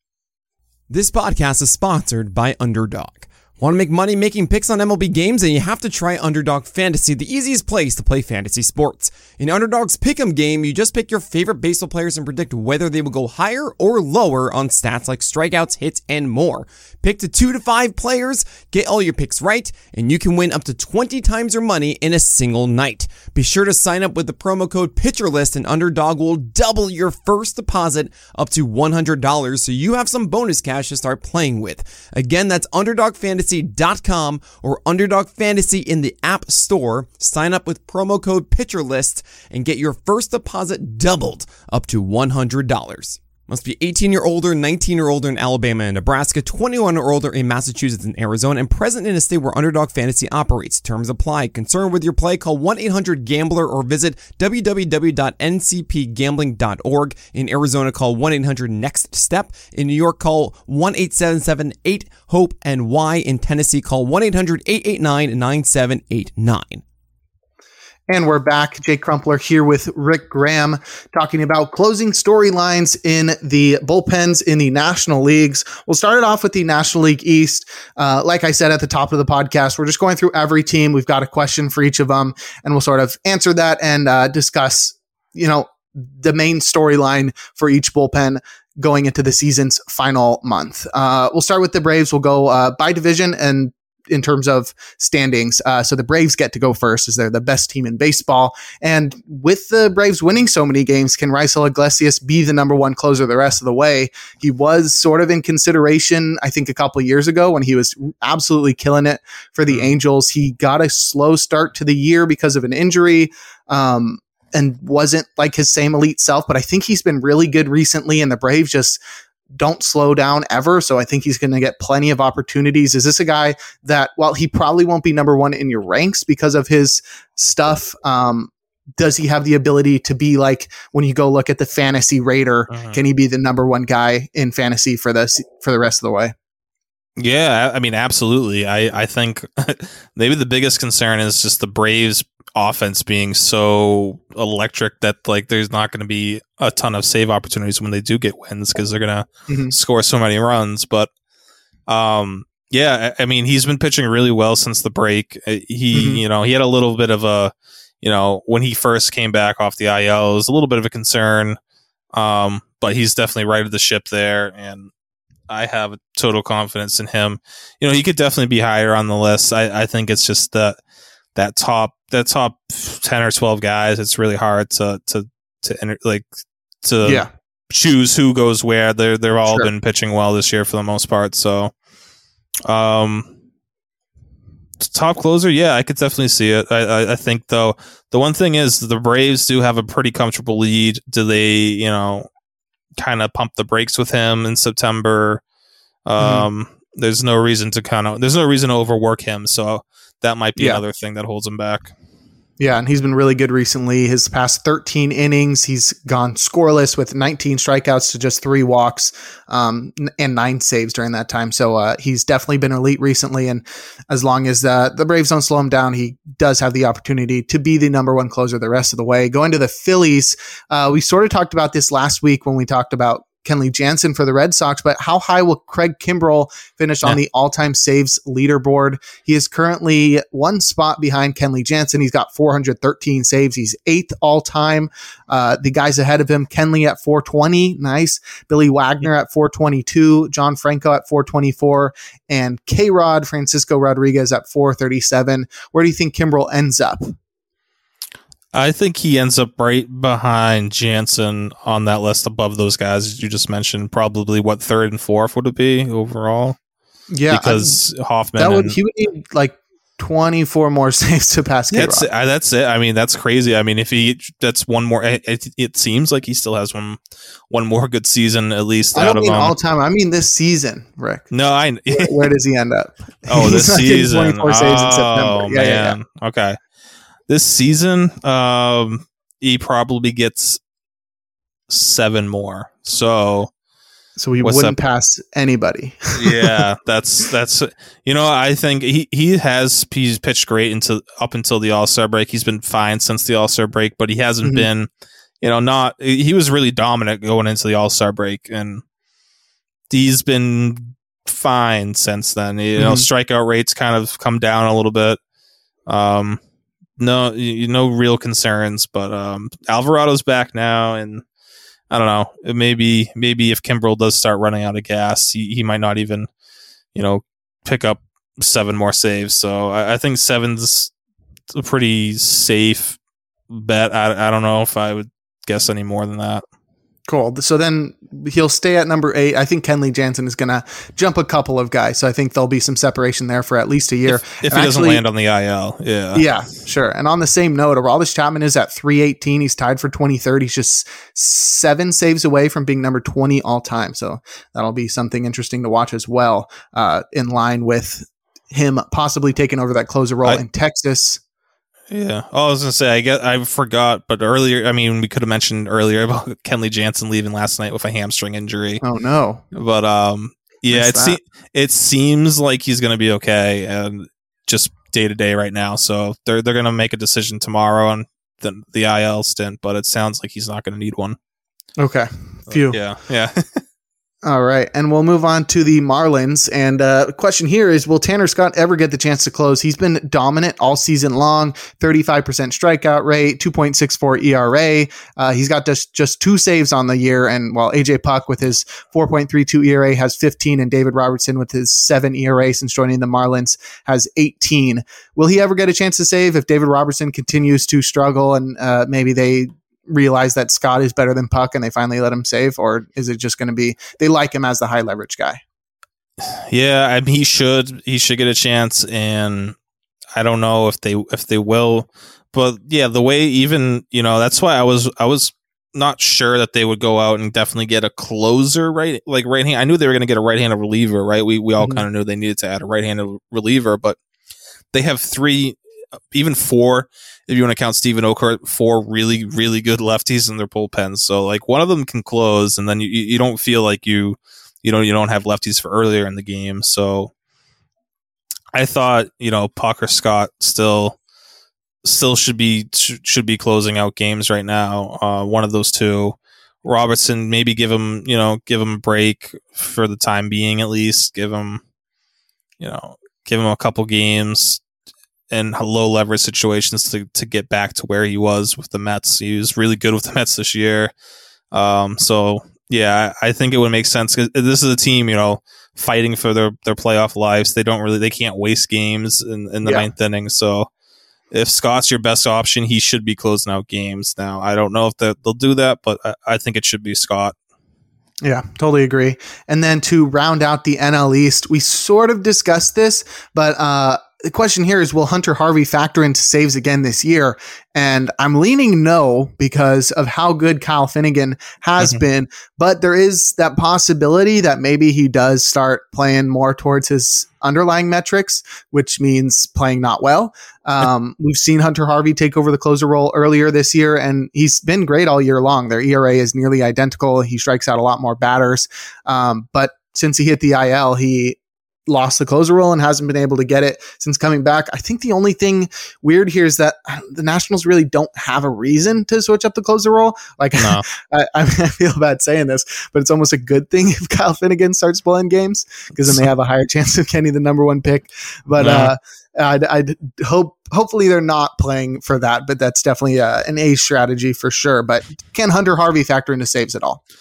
This podcast is sponsored by Underdog. Want to make money making picks on M L B games? And you have to try Underdog Fantasy, the easiest place to play fantasy sports. In Underdog's Pick'em game, you just pick your favorite baseball players and predict whether they will go higher or lower on stats like strikeouts, hits, and more. Pick to two to five players, get all your picks right, and you can win up to twenty times your money in a single night. Be sure to sign up with the promo code PitcherList, and Underdog will double your first deposit up to one hundred dollars, so you have some bonus cash to start playing with. Again, that's Underdog Fantasy dot com or Underdog Fantasy in the App Store. Sign up with promo code PitcherList and get your first deposit doubled up to one hundred dollars. Must be eighteen or older, nineteen or older in Alabama and Nebraska, twenty-one or older in Massachusetts and Arizona, and present in a state where Underdog Fantasy operates. Terms apply. Concerned with your play? Call one eight hundred gambler or visit w w w dot n c p gambling dot org. In Arizona, call one eight hundred next step. In New York, call one eight seven seven eight hope N Y. In Tennessee, call one eight hundred eight eight nine nine seven eight nine. And we're back. Jake Crumpler here with Rick Graham talking about closing storylines in the bullpens in the National Leagues. We'll start it off with the National League East. Uh, like I said at the top of the podcast, we're just going through every team. We've got a question for each of them, and we'll sort of answer that and uh, discuss, you know, the main storyline for each bullpen going into the season's final month. Uh, we'll start with the Braves. We'll go uh, by division and in terms of standings. Uh, so the Braves get to go first as they're the best team in baseball. And with the Braves winning so many games, can Raisel Iglesias be the number one closer the rest of the way? He was sort of in consideration, I think, a couple of years ago when he was absolutely killing it for the Angels. He got a slow start to the year because of an injury. Um, and wasn't like his same elite self, but I think he's been really good recently, and the Braves just don't slow down ever. So I think he's going to get plenty of opportunities. Is this a guy that, while he probably won't be number one in your ranks because of his stuff, um, does he have the ability to be like, when you go look at the fantasy Raider, uh-huh. can he be the number one guy in fantasy for the, for the rest of the way? Yeah, I mean, absolutely. I, I think maybe the biggest concern is just the Braves offense being so electric that like there's not going to be a ton of save opportunities when they do get wins because they're going to mm-hmm. score so many runs. But um, yeah, I, I mean, he's been pitching really well since the break. He, mm-hmm. you know, he had a little bit of a, you know, when he first came back off the I L, it was a little bit of a concern. Um, but he's definitely righted the ship there, and I have total confidence in him. You know, he could definitely be higher on the list. I, I think it's just that that top that top ten or twelve guys. It's really hard to to to enter, like to yeah. choose who goes where. They're they're all Sure. been pitching well this year for the most part. So, um, top closer, yeah, I could definitely see it. I, I I think though the one thing is the Braves do have a pretty comfortable lead. Do they, you know, kind of pump the brakes with him in September? Um, mm-hmm. There's no reason to kind of there's no reason to overwork him. So that might be yeah. another thing that holds him back. Yeah, and he's been really good recently. His past thirteen innings, he's gone scoreless with nineteen strikeouts to just three walks um, and nine saves during that time. So uh, he's definitely been elite recently. And as long as uh, the Braves don't slow him down, he does have the opportunity to be the number one closer the rest of the way. Going to the Phillies, uh, we sort of talked about this last week when we talked about Kenley Jansen for the Red Sox, but how high will Craig Kimbrell finish yeah. on the all-time saves leaderboard? He is currently one spot behind Kenley Jansen. He's got four hundred thirteen saves. He's eighth all-time. Uh, the guys ahead of him, Kenley at four hundred twenty. Nice. Billy Wagner at four hundred twenty-two. John Franco at four hundred twenty-four. And K-Rod, Francisco Rodriguez at four hundred thirty-seven. Where do you think Kimbrell ends up? I think he ends up right behind Jansen on that list above those guys you just mentioned. Probably what, third and fourth would it be overall? Yeah, because I, Hoffman. That would and, he would need like twenty-four more saves to pass K-Rod. That's it. That's it. I mean, that's crazy. I mean, if he that's one more, it, it, it seems like he still has one one more good season at least. I don't out mean of all time. I mean this season, Rick. No, I. where, where does he end up? Oh, this season. twenty-four saves oh, in September. Yeah, man. yeah, yeah. Okay. This season, um, he probably gets seven more. So, so he wouldn't up? pass anybody. yeah, that's that's you know I think he he has he's pitched great until up until the All-Star break. He's been fine since the All-Star break, but he hasn't mm-hmm. been, you know, not he was really dominant going into the All-Star break, and he's been fine since then. You mm-hmm. know, strikeout rates kind of come down a little bit. Um. No, you no real concerns, but um, Alvarado's back now, and I don't know. Maybe, maybe if Kimbrell does start running out of gas, he, he might not even, you know, pick up seven more saves. So I, I think seven's a pretty safe bet. I, I don't know if I would guess any more than that. Cool. So then he'll stay at number eight. I think Kenley Jansen is going to jump a couple of guys. So I think there'll be some separation there for at least a year. If, if he doesn't land on the I L. Yeah. Yeah, sure. And on the same note, Aroldis Chapman is at three eighteen. He's tied for twenty-third. He's just seven saves away from being number twenty all time. So that'll be something interesting to watch as well, uh, in line with him possibly taking over that closer role I- in Texas. Yeah. Oh, I was gonna say I guess I forgot, but earlier, I mean, we could have mentioned earlier about Kenley Jansen leaving last night with a hamstring injury. Oh no! But um, yeah, it se- it seems like he's gonna be okay, and just day to day right now. So they're they're gonna make a decision tomorrow on the the I L stint, but it sounds like he's not gonna need one. Okay. Phew. Uh, yeah. Yeah. All right, and we'll move on to the Marlins. And uh, the question here is, will Tanner Scott ever get the chance to close? He's been dominant all season long, thirty-five percent strikeout rate, two point six four E R A. Uh, he's got just, just two saves on the year, and while A J Puck with his four point three two E R A has fifteen, and David Robertson with his seven E R A since joining the Marlins has eighteen. Will he ever get a chance to save if David Robertson continues to struggle and uh, maybe they realize that Scott is better than Puck and they finally let him save, or is it just going to be they like him as the high leverage guy? Yeah, I mean, he should he should get a chance, and I don't know if they if they will, but yeah, the way even you know that's why I was I was not sure that they would go out and definitely get a closer right like right hand. I knew they were going to get a right handed reliever, right? We we all mm-hmm. kind of knew they needed to add a right handed reliever, but they have three, even four. If you want to count Steven Okert, four really, really good lefties in their bullpens. So like one of them can close, and then you, you don't feel like you, you know, you don't have lefties for earlier in the game. So I thought, you know, Puck or Scott still still should be should be closing out games right now. Uh, one of those two. Robertson, maybe give him, you know, give him a break for the time being, at least. Give him, you know, give him a couple games in low leverage situations to, to get back to where he was with the Mets. He was really good with the Mets this year. Um, so yeah, I, I think it would make sense, because this is a team, you know, fighting for their, their playoff lives. They don't really, they can't waste games in, in the yeah. ninth inning. So if Scott's your best option, he should be closing out games. Now, I don't know if they'll do that, but I, I think it should be Scott. Yeah, totally agree. And then to round out the N L East, we sort of discussed this, but uh, the question here is, will Hunter Harvey factor into saves again this year? And I'm leaning no, because of how good Kyle Finnegan has mm-hmm. been. But there is that possibility that maybe he does start playing more towards his underlying metrics, which means playing not well. Um, we've seen Hunter Harvey take over the closer role earlier this year, and he's been great all year long. Their E R A is nearly identical. He strikes out a lot more batters. Um, but since he hit the I L, he lost the closer role and hasn't been able to get it since coming back. I think the only thing weird here is that the Nationals really don't have a reason to switch up the closer role. Like, no. I, I feel bad saying this, but it's almost a good thing if Kyle Finnegan starts playing games, because then they have a higher chance of getting the number one pick. But no. uh, I'd, I'd hope, hopefully they're not playing for that, but that's definitely uh, an A strategy for sure. But can Hunter Harvey factor into saves at all?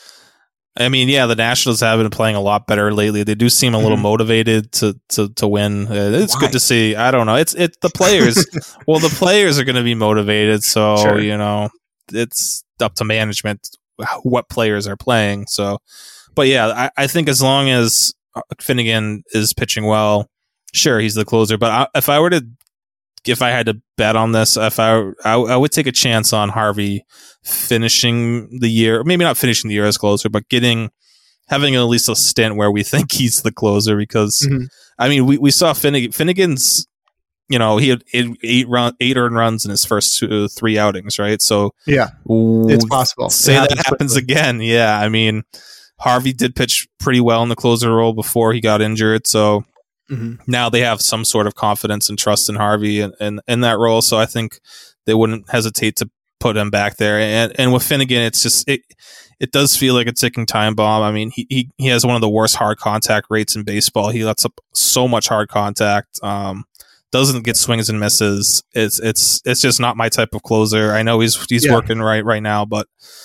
I mean, yeah, the Nationals have been playing a lot better lately. They do seem a little mm-hmm. motivated to to to win. Uh, it's Why? good to see. I don't know. It's it's the players. Well, the players are going to be motivated, so sure. you know, it's up to management what players are playing. So, but yeah, I, I think as long as Finnegan is pitching well, sure, he's the closer. But I, if I were to, if I had to bet on this, if I I, I would take a chance on Harvey finishing the year, maybe not finishing the year as closer, but getting having at least a stint where we think he's the closer, because mm-hmm. I mean, we, we saw Finnegan, Finnegan's, you know, he had eight, eight run eight earned runs in his first two, three outings, right? So yeah, it's possible. Say that happens quickly. again. Yeah, I mean, Harvey did pitch pretty well in the closer role before he got injured, so mm-hmm. now they have some sort of confidence and trust in Harvey and in, in, in that role. So I think they wouldn't hesitate to put him back there. And and with Finnegan, it's just it it does feel like a ticking time bomb. I mean, he he, he has one of the worst hard contact rates in baseball. He lets up so much hard contact. Um, doesn't get swings and misses. It's it's it's just not my type of closer. I know he's he's yeah. working right right now, but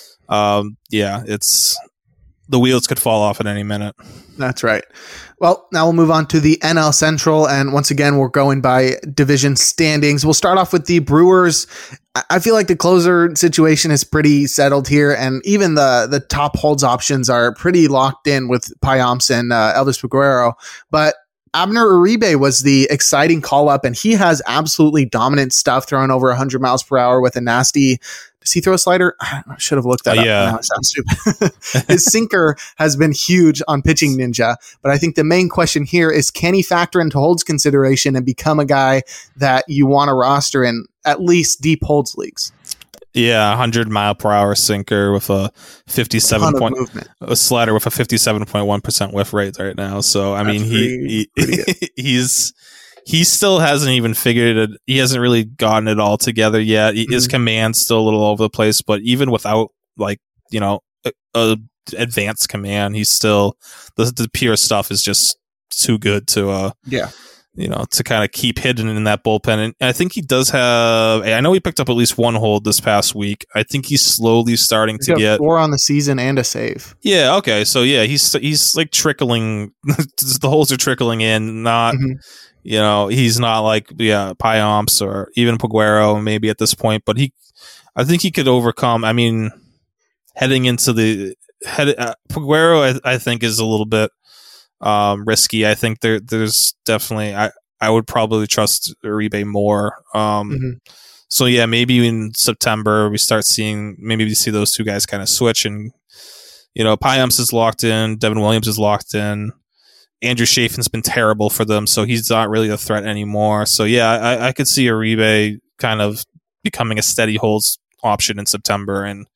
um, yeah, it's the wheels could fall off at any minute. That's right. Well, now we'll move on to the N L Central, and once again, we're going by division standings. We'll start off with the Brewers. I feel like the closer situation is pretty settled here, and even the the top holds options are pretty locked in with Payamps and uh, Elvis Peguero. But Abner Uribe was the exciting call up, and he has absolutely dominant stuff, throwing over one hundred miles per hour with a nasty. Does he throw a slider? I should have looked that uh, up. Yeah. Now it sounds stupid. His sinker has been huge on Pitching Ninja, but I think the main question here is, can he factor into holds consideration and become a guy that you want to roster in at least deep holds leagues? Yeah, one hundred mile per hour sinker with a fifty-seven point a slider with a fifty-seven point one percent whiff rate right now. So I That's mean, he, pretty, he pretty he's he still hasn't even figured it. He hasn't really gotten it all together yet. Mm-hmm. His command's still a little all over the place, but even without like you know a, a advanced command, he's still the the pure stuff is just too good to uh yeah. you know, to kind of keep hidden in that bullpen. And I think he does have, I know he picked up at least one hold this past week. I think he's slowly starting he's to get four on the season and a save. Yeah. Okay. So yeah, he's, he's like trickling, the holes are trickling in, not, mm-hmm. you know, he's not like, yeah, Payamps or even Peguero maybe at this point, but he, I think he could overcome, I mean, heading into the head, uh, Peguero, I, I think is a little bit, Um, risky. I think there, there's definitely. I, I would probably trust Uribe more. Um, mm-hmm. So yeah, maybe in September we start seeing. Maybe we see those two guys kind of switch, and you know, Payamps is locked in. Devin Williams is locked in. Andrew Chafin's been terrible for them, so he's not really a threat anymore. So yeah, I, I could see Uribe kind of becoming a steady holds option in September, and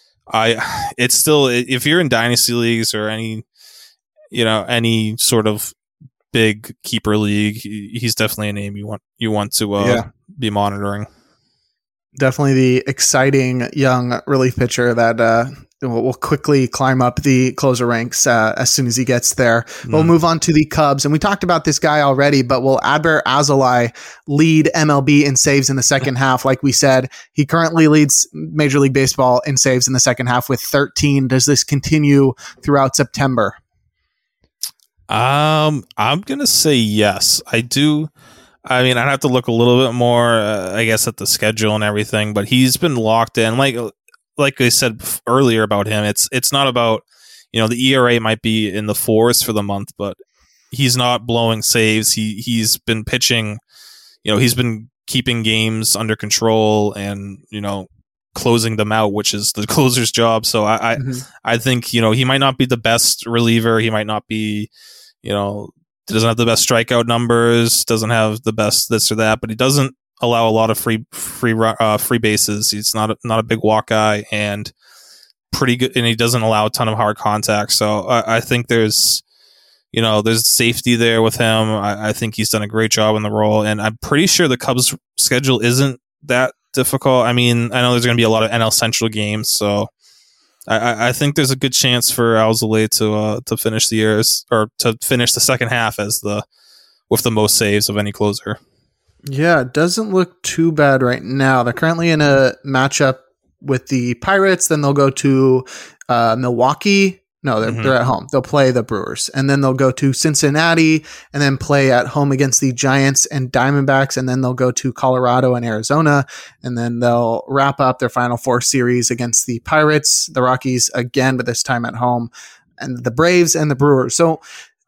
I. It's still if you're in dynasty leagues or any. You know, any sort of big keeper league, he's definitely a name you want you want to uh, yeah. be monitoring. definitely the exciting young relief pitcher that uh, will, will quickly climb up the closer ranks uh, as soon as he gets there. Mm. We'll move on to the Cubs, and we talked about this guy already, but will Adbert Alzolay lead M L B in saves in the second half? Like we said, he currently leads Major League Baseball in saves in the second half with thirteen. Does this continue throughout September? Um, I'm gonna say yes. I do. I mean, I'd have to look a little bit more, uh, I guess, at the schedule and everything. But he's been locked in. Like, like I said earlier about him, it's it's not about, you know, the E R A might be in the fours for the month, but he's not blowing saves. He he's been pitching. You know, he's been keeping games under control and, you know, closing them out, which is the closer's job. So I I, mm-hmm. I think, you know, he might not be the best reliever. He might not be, you know, doesn't have the best strikeout numbers, doesn't have the best this or that, but he doesn't allow a lot of free free uh, free bases. He's not a, not a big walk guy and pretty good, and he doesn't allow a ton of hard contact. So I, I think there's, you know, there's safety there with him. I, I think he's done a great job in the role, and I'm pretty sure the Cubs' schedule isn't that difficult. I mean, I know there's going to be a lot of N L Central games, so I, I think there's a good chance for Alzolay to uh, to finish the years or to finish the second half as the with the most saves of any closer. Yeah, it doesn't look too bad right now. They're currently in a matchup with the Pirates. Then they'll go to uh, Milwaukee. No, they're, mm-hmm. they're at home. They'll play the Brewers, and then they'll go to Cincinnati, and then play at home against the Giants and Diamondbacks, and then they'll go to Colorado and Arizona, and then they'll wrap up their Final Four series against the Pirates, the Rockies again, but this time at home, and the Braves and the Brewers. So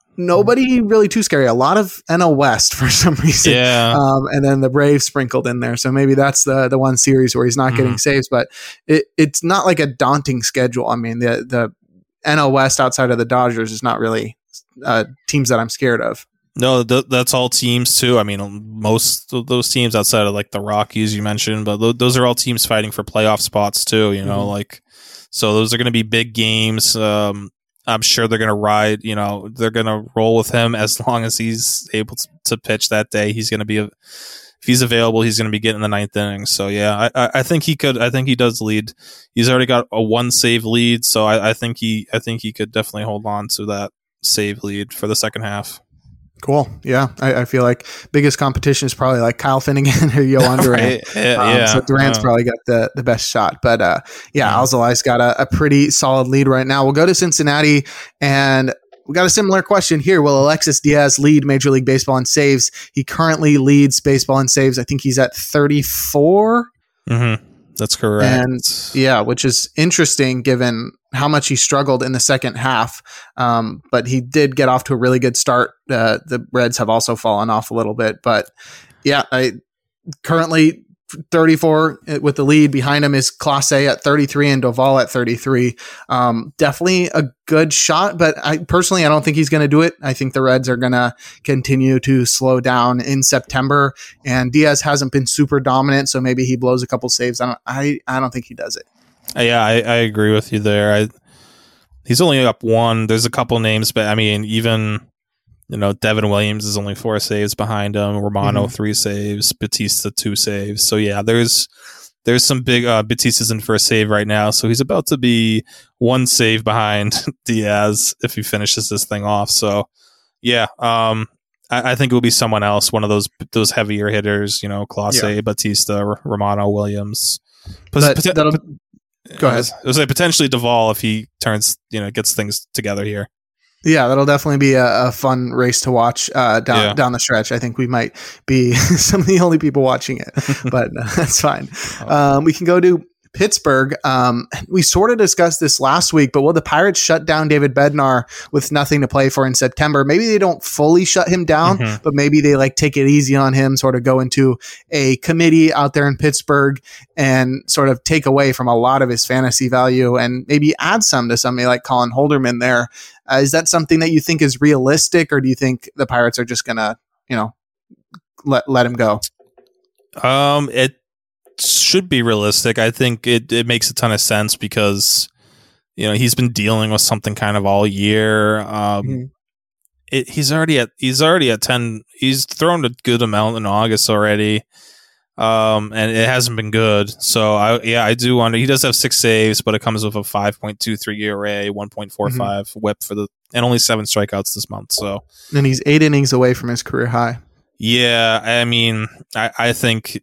nobody really too scary. A lot of N L West for some reason, yeah. Um, and then the Braves sprinkled in there. So maybe that's the the one series where he's not mm-hmm. getting saves, but it, it's not like a daunting schedule. I mean, the the N L West outside of the Dodgers is not really uh, teams that I'm scared of. No, th- that's all teams too. I mean, most of those teams outside of like the Rockies you mentioned, but th- those are all teams fighting for playoff spots too. You know, mm-hmm. like so those are going to be big games. Um, I'm sure they're going to ride. You know, they're going to roll with him as long as he's able to, to pitch that day. He's going to be a If he's available, he's going to be getting the ninth inning. So yeah, I, I think he could. I think he does lead. He's already got a one save lead, so I, I think he. I think he could definitely hold on to that save lead for the second half. Cool. Yeah, I, I feel like biggest competition is probably like Kyle Finnegan or Yohan Duran. Right. Yeah, um, yeah. So Duran's yeah. probably got the, the best shot. But uh, yeah, yeah. Alzolay's got a, a pretty solid lead right now. We'll go to Cincinnati, and we got a similar question here. Will Alexis Diaz lead Major League Baseball in saves? He currently leads baseball in saves. I think he's at thirty-four. Mm-hmm. That's correct. And yeah, which is interesting given how much he struggled in the second half. Um, but he did get off to a really good start. Uh, the Reds have also fallen off a little bit. But yeah, I currently thirty-four with the lead. Behind him is Clase at thirty-three and Doval at thirty-three. Um, definitely a good shot, but I personally, I don't think he's going to do it. I think the Reds are going to continue to slow down in September, and Diaz hasn't been super dominant, so maybe he blows a couple saves. I don't, I, I don't think he does it. Yeah, I, I agree with you there. I, he's only up one. There's a couple names, but I mean, even, you know, Devin Williams is only four saves behind him. Romano, mm-hmm. three saves. Batista, two saves. So, yeah, there's there's some big... Uh, Batista's in for a save right now, so he's about to be one save behind Diaz if he finishes this thing off. So, yeah, um, I, I think it will be someone else, one of those those heavier hitters, you know, Clase, yeah. Batista, R- Romano, Williams. But Pot- that'll... Go ahead. It was like potentially Doval if he turns, you know, gets things together here. Yeah, that'll definitely be a, a fun race to watch uh, down yeah. down the stretch. I think we might be some of the only people watching it, but uh, that's fine. Um, we can go to Pittsburgh. Um, we sort of discussed this last week, but will the Pirates shut down David Bednar with nothing to play for in September? Maybe they don't fully shut him down, mm-hmm. but maybe they like take it easy on him, sort of go into a committee out there in Pittsburgh and sort of take away from a lot of his fantasy value and maybe add some to somebody like Colin Holderman there. Uh, is that something that you think is realistic, or do you think the Pirates are just going to, you know, let, let him go? Um, it, should be realistic. I think it, it makes a ton of sense because, you know, he's been dealing with something kind of all year. Um, mm-hmm. it, he's already at he's already at ten. He's thrown a good amount in August already. Um, and it hasn't been good. So I, yeah, I do wonder. He does have six saves, but it comes with a five point two three E R A, one point four five mm-hmm. whip for the, and only seven strikeouts this month. So, and he's eight innings away from his career high. Yeah. I mean, I, I think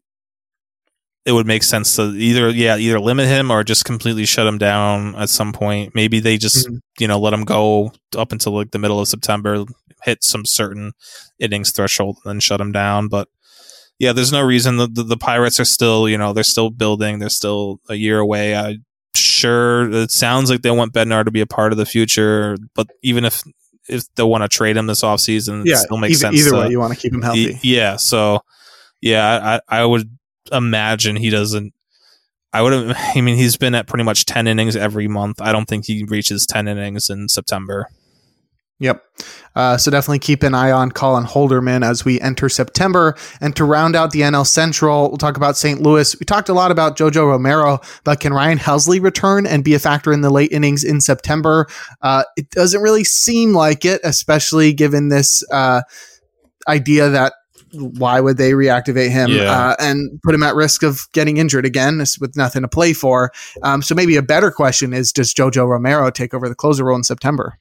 it would make sense to either, yeah, either limit him or just completely shut him down at some point. Maybe they just, mm-hmm. you know, let him go up until like the middle of September, hit some certain innings threshold, and then shut him down. But yeah, there's no reason. The, the the Pirates are still, you know, they're still building. They're still a year away. I'm sure it sounds like they want Bednar to be a part of the future, but even if if they want to trade him this offseason, yeah, it still makes either, sense. Either to, way, you want to keep him healthy. Yeah, so yeah, I, I would imagine he doesn't. I would. I mean, he's been at pretty much ten innings every month. I don't think he reaches ten innings in September. Yep. Uh, so definitely keep an eye on Colin Holderman as we enter September. And to round out the N L Central, we'll talk about Saint Louis. We talked a lot about JoJo Romero, but can Ryan Helsley return and be a factor in the late innings in September? Uh, it doesn't really seem like it, especially given this uh, idea that why would they reactivate him yeah. uh, and put him at risk of getting injured again with nothing to play for? Um, so maybe a better question is, does JoJo Romero take over the closer role in September?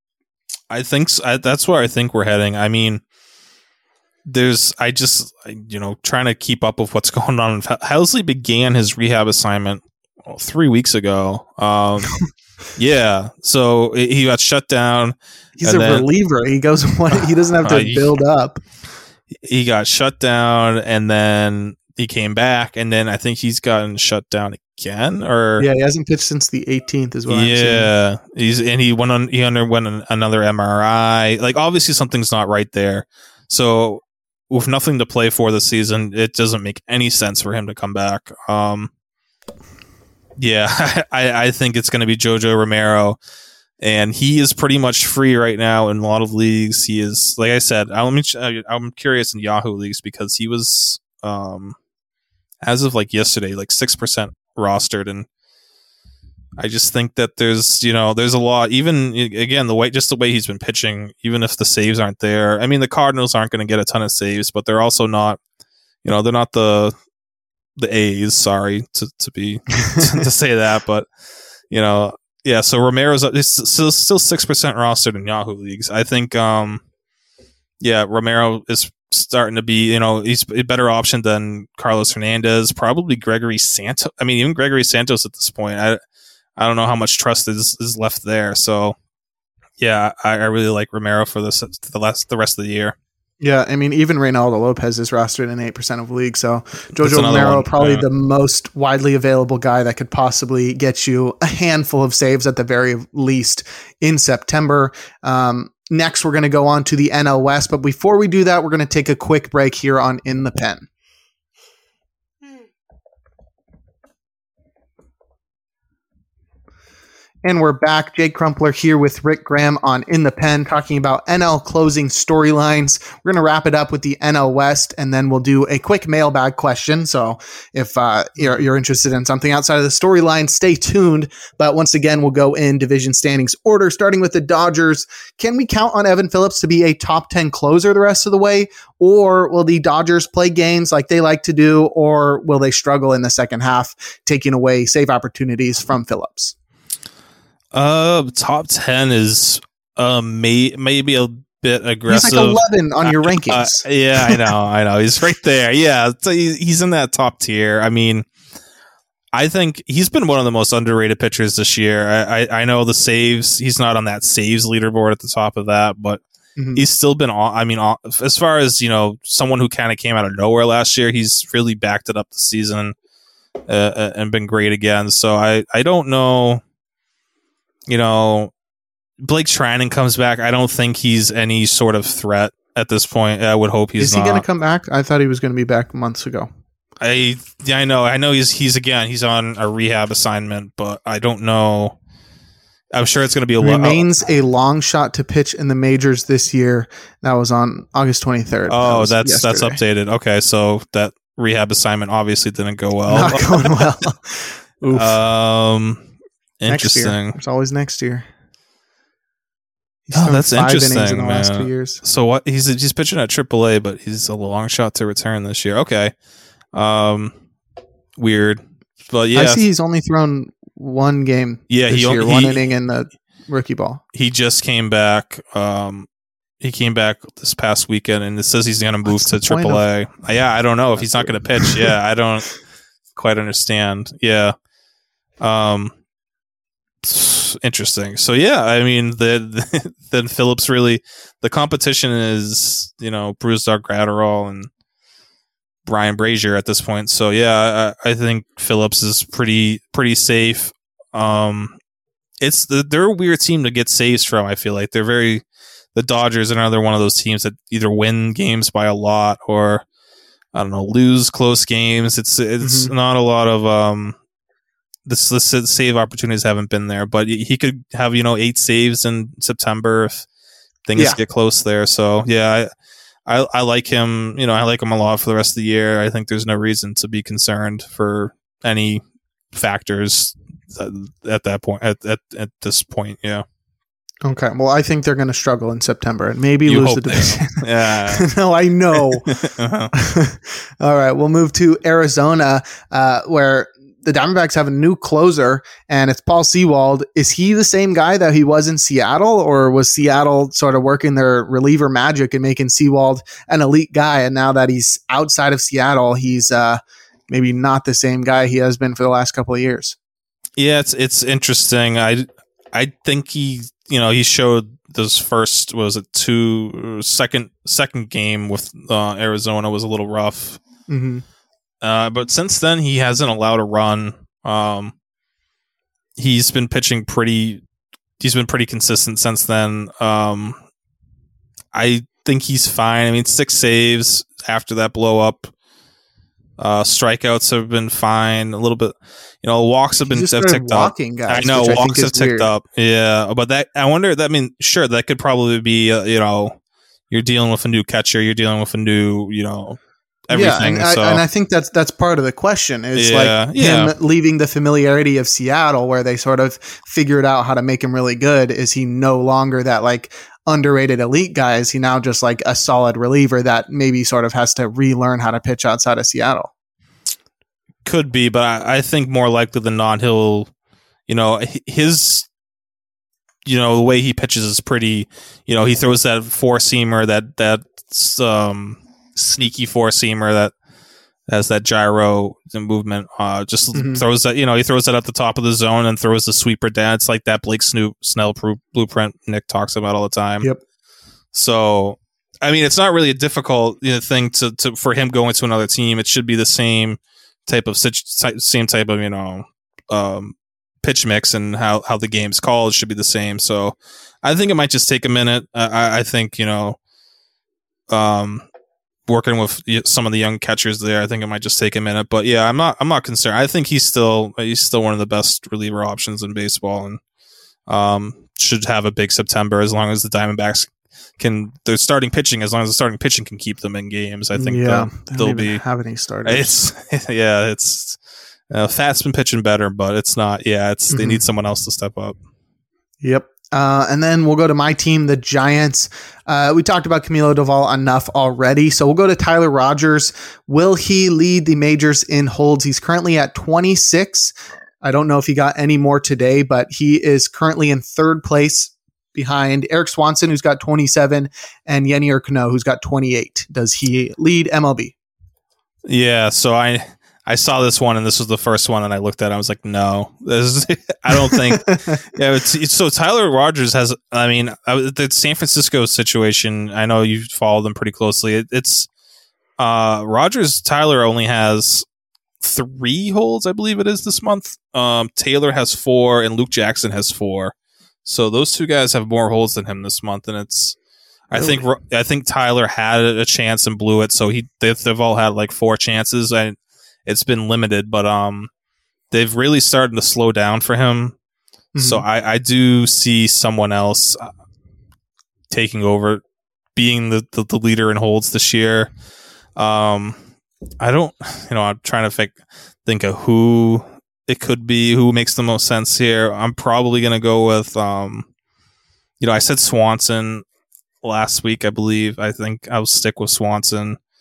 I think so. I, that's where I think we're heading. I mean, there's, I just, you know, trying to keep up with what's going on. Helsley began his rehab assignment well, three weeks ago. Um, yeah. So he got shut down. He's a then, reliever. He goes, what, he doesn't have to uh, build up. He got shut down and then he came back, and then I think he's gotten shut down again. Or yeah, he hasn't pitched since the eighteenth as well. Yeah, he's and he went on. He underwent an, another M R I. Like obviously something's not right there. So with nothing to play for this season, it doesn't make any sense for him to come back. Um, yeah, I, I think it's going to be JoJo Romero, and he is pretty much free right now in a lot of leagues. He is, like I said, I'm I'm curious in Yahoo leagues because he was. Um, as of like yesterday, like six percent rostered. And I just think that there's, you know, there's a lot, even again, the way, just the way he's been pitching, even if the saves aren't there. I mean, the Cardinals aren't going to get a ton of saves, but they're also not, you know, they're not the, the A's, sorry to, to be, to say that, but you know, yeah. So Romero's is still, still six percent rostered in Yahoo leagues. I think, um, yeah, Romero is starting to be, you know, he's a better option than Carlos Hernandez, probably Gregory Santos. I mean, even Gregory Santos at this point, I I don't know how much trust is, is left there. So, yeah, I, I really like Romero for this the last the rest of the year. Yeah, I mean, even Reynaldo Lopez is rostered in eight percent of leagues. So JoJo Romero, one, probably yeah. the most widely available guy that could possibly get you a handful of saves at the very least in September. Um, Next, we're going to go on to the N L West. But before we do that, we're going to take a quick break here on In the Pen. And we're back. Jake Crumpler here with Rick Graham on In the Pen, talking about N L closing storylines. We're going to wrap it up with the N L West, and then we'll do a quick mailbag question. So if uh, you're, you're interested in something outside of the storyline, stay tuned. But once again, we'll go in division standings order, starting with the Dodgers. Can we count on Evan Phillips to be a top ten closer the rest of the way? Or will the Dodgers play games like they like to do? Or will they struggle in the second half, taking away save opportunities from Phillips? Uh, top ten is uh may maybe a bit aggressive. He's like eleven on your rankings. Uh, yeah, I know, I know. He's right there. Yeah, so he's in that top tier. I mean, I think he's been one of the most underrated pitchers this year. I I, I know the saves. He's not on that saves leaderboard at the top of that, but mm-hmm. he's still been. I mean, as far as you know, someone who kind of came out of nowhere last year, he's really backed it up this season uh, and been great again. So I I don't know. You know, Blake Treinen comes back. I don't think he's any sort of threat at this point. I would hope he's Is he not. going to come back? I thought he was going to be back months ago. I yeah, I know. I know he's he's again. He's on a rehab assignment, but I don't know. I'm sure it's going to be a lot. Remains a long shot to pitch in the majors this year. That was on August twenty-third. Oh, that that's yesterday. That's updated. Okay, so that rehab assignment obviously didn't go well. Not going well. Oof. Um. Interesting. Next year. It's always next year. He's oh, that's interesting, in the man. Last two years. So what? He's he's pitching at triple A, but he's a long shot to return this year. Okay, Um, weird, but yeah, I see he's only thrown one game. Yeah, this he year, he, one inning in the rookie ball. He just came back. Um, he came back this past weekend, and it says he's going to move to triple A. Of- yeah, I don't know if he's not going to pitch. Yeah, I don't quite understand. Yeah. Um. Interesting. So yeah, I mean, the, the then Phillips really the competition is you know Brusdar Graterol and Brian Brazier at this point. So yeah, I, I think Phillips is pretty pretty safe. Um, it's the, they're a weird team to get saves from. I feel like they're very the Dodgers are another one of those teams that either win games by a lot or I don't know lose close games. It's it's mm-hmm. not a lot of um. The, the save opportunities haven't been there, but he could have you know eight saves in September if things yeah. get close there. So yeah, I, I I like him. You know, I like him a lot for the rest of the year. I think there's no reason to be concerned for any factors at that point. At at, at this point, yeah. Okay, well, I think they're going to struggle in September and maybe you lose the division. Yeah, no, I know. uh-huh. All right, we'll move to Arizona, uh, where the Diamondbacks have a new closer, and it's Paul Sewald. Is he the same guy that he was in Seattle, or was Seattle sort of working their reliever magic and making Sewald an elite guy? And now that he's outside of Seattle, he's uh, maybe not the same guy he has been for the last couple of years. Yeah, it's it's interesting. I I think he you know he showed this first was it two second second game with uh, Arizona was a little rough. Mm-hmm. Uh, but since then, he hasn't allowed a run. Um, he's been pitching pretty. He's been pretty consistent since then. Um, I think he's fine. I mean, six saves after that blow up. Uh, strikeouts have been fine. A little bit, you know, walks have been have ticked walking, up. Guys, I know walks I have ticked weird. up. Yeah, but that I wonder. That I mean, sure, that could probably be. Uh, you know, you're dealing with a new catcher. You're dealing with a new. You know. Everything, yeah, and, so. I, and I think that's that's part of the question is yeah, like yeah. him leaving the familiarity of Seattle where they sort of figured out how to make him really good. Is he no longer that like underrated elite guy? Is he now just like a solid reliever that maybe sort of has to relearn how to pitch outside of Seattle? Could be, but I, I think more likely than not he'll, you know, his, you know, the way he pitches is pretty, you know, he throws that four seamer that that's um. sneaky four seamer that has that gyro movement. Uh, just mm-hmm. throws that, you know, he throws it at the top of the zone and throws the sweeper down. It's like that Blake Snoop Snell blueprint Nick talks about all the time. Yep. So, I mean, it's not really a difficult you know, thing to, to for him going to another team. It should be the same type of same type of you know um, pitch mix and how how the game's called should be the same. So, I think it might just take a minute. Uh, I, I think you know. Um, working with some of the young catchers there, I think it might just take a minute. But yeah, I'm not I'm not concerned. I think he's still he's still one of the best reliever options in baseball, and um, should have a big September as long as the Diamondbacks can. They're starting pitching as long as the starting pitching can keep them in games. I think yeah, they'll, they'll be have any starters. It's yeah, it's uh, Fat's been pitching better, but it's not. Yeah, it's mm-hmm. they need someone else to step up. Yep. Uh, and then we'll go to my team, the Giants. Uh, we talked about Camilo Doval enough already, so we'll go to Tyler Rogers. Will he lead the majors in holds? He's currently at twenty-six. I don't know if he got any more today, but he is currently in third place behind Eric Swanson, who's got twenty-seven, and Yennier Cano, who's got twenty-eight. Does he lead M L B? Yeah, so I... I saw this one, and this was the first one, and I looked at it. I was like, "No, this is, I don't think." yeah, it's, it's, so Tyler Rogers has. I mean, the San Francisco situation. I know you followed them pretty closely. It, it's uh, Rogers. Tyler only has three holds, I believe it is this month. Um, Taylor has four, and Luke Jackson has four. So those two guys have more holds than him this month, and it's. I think I think Tyler had a chance and blew it. So he they've, they've all had like four chances. I. It's been limited, but um, they've really started to slow down for him. Mm-hmm. So I, I do see someone else uh, taking over, being the, the, the leader in holds this year. Um, I don't, you know, I'm trying to think, think of who it could be, who makes the most sense here. I'm probably going to go with, um, you know, I said Swanson last week, I believe. I think I'll stick with Swanson.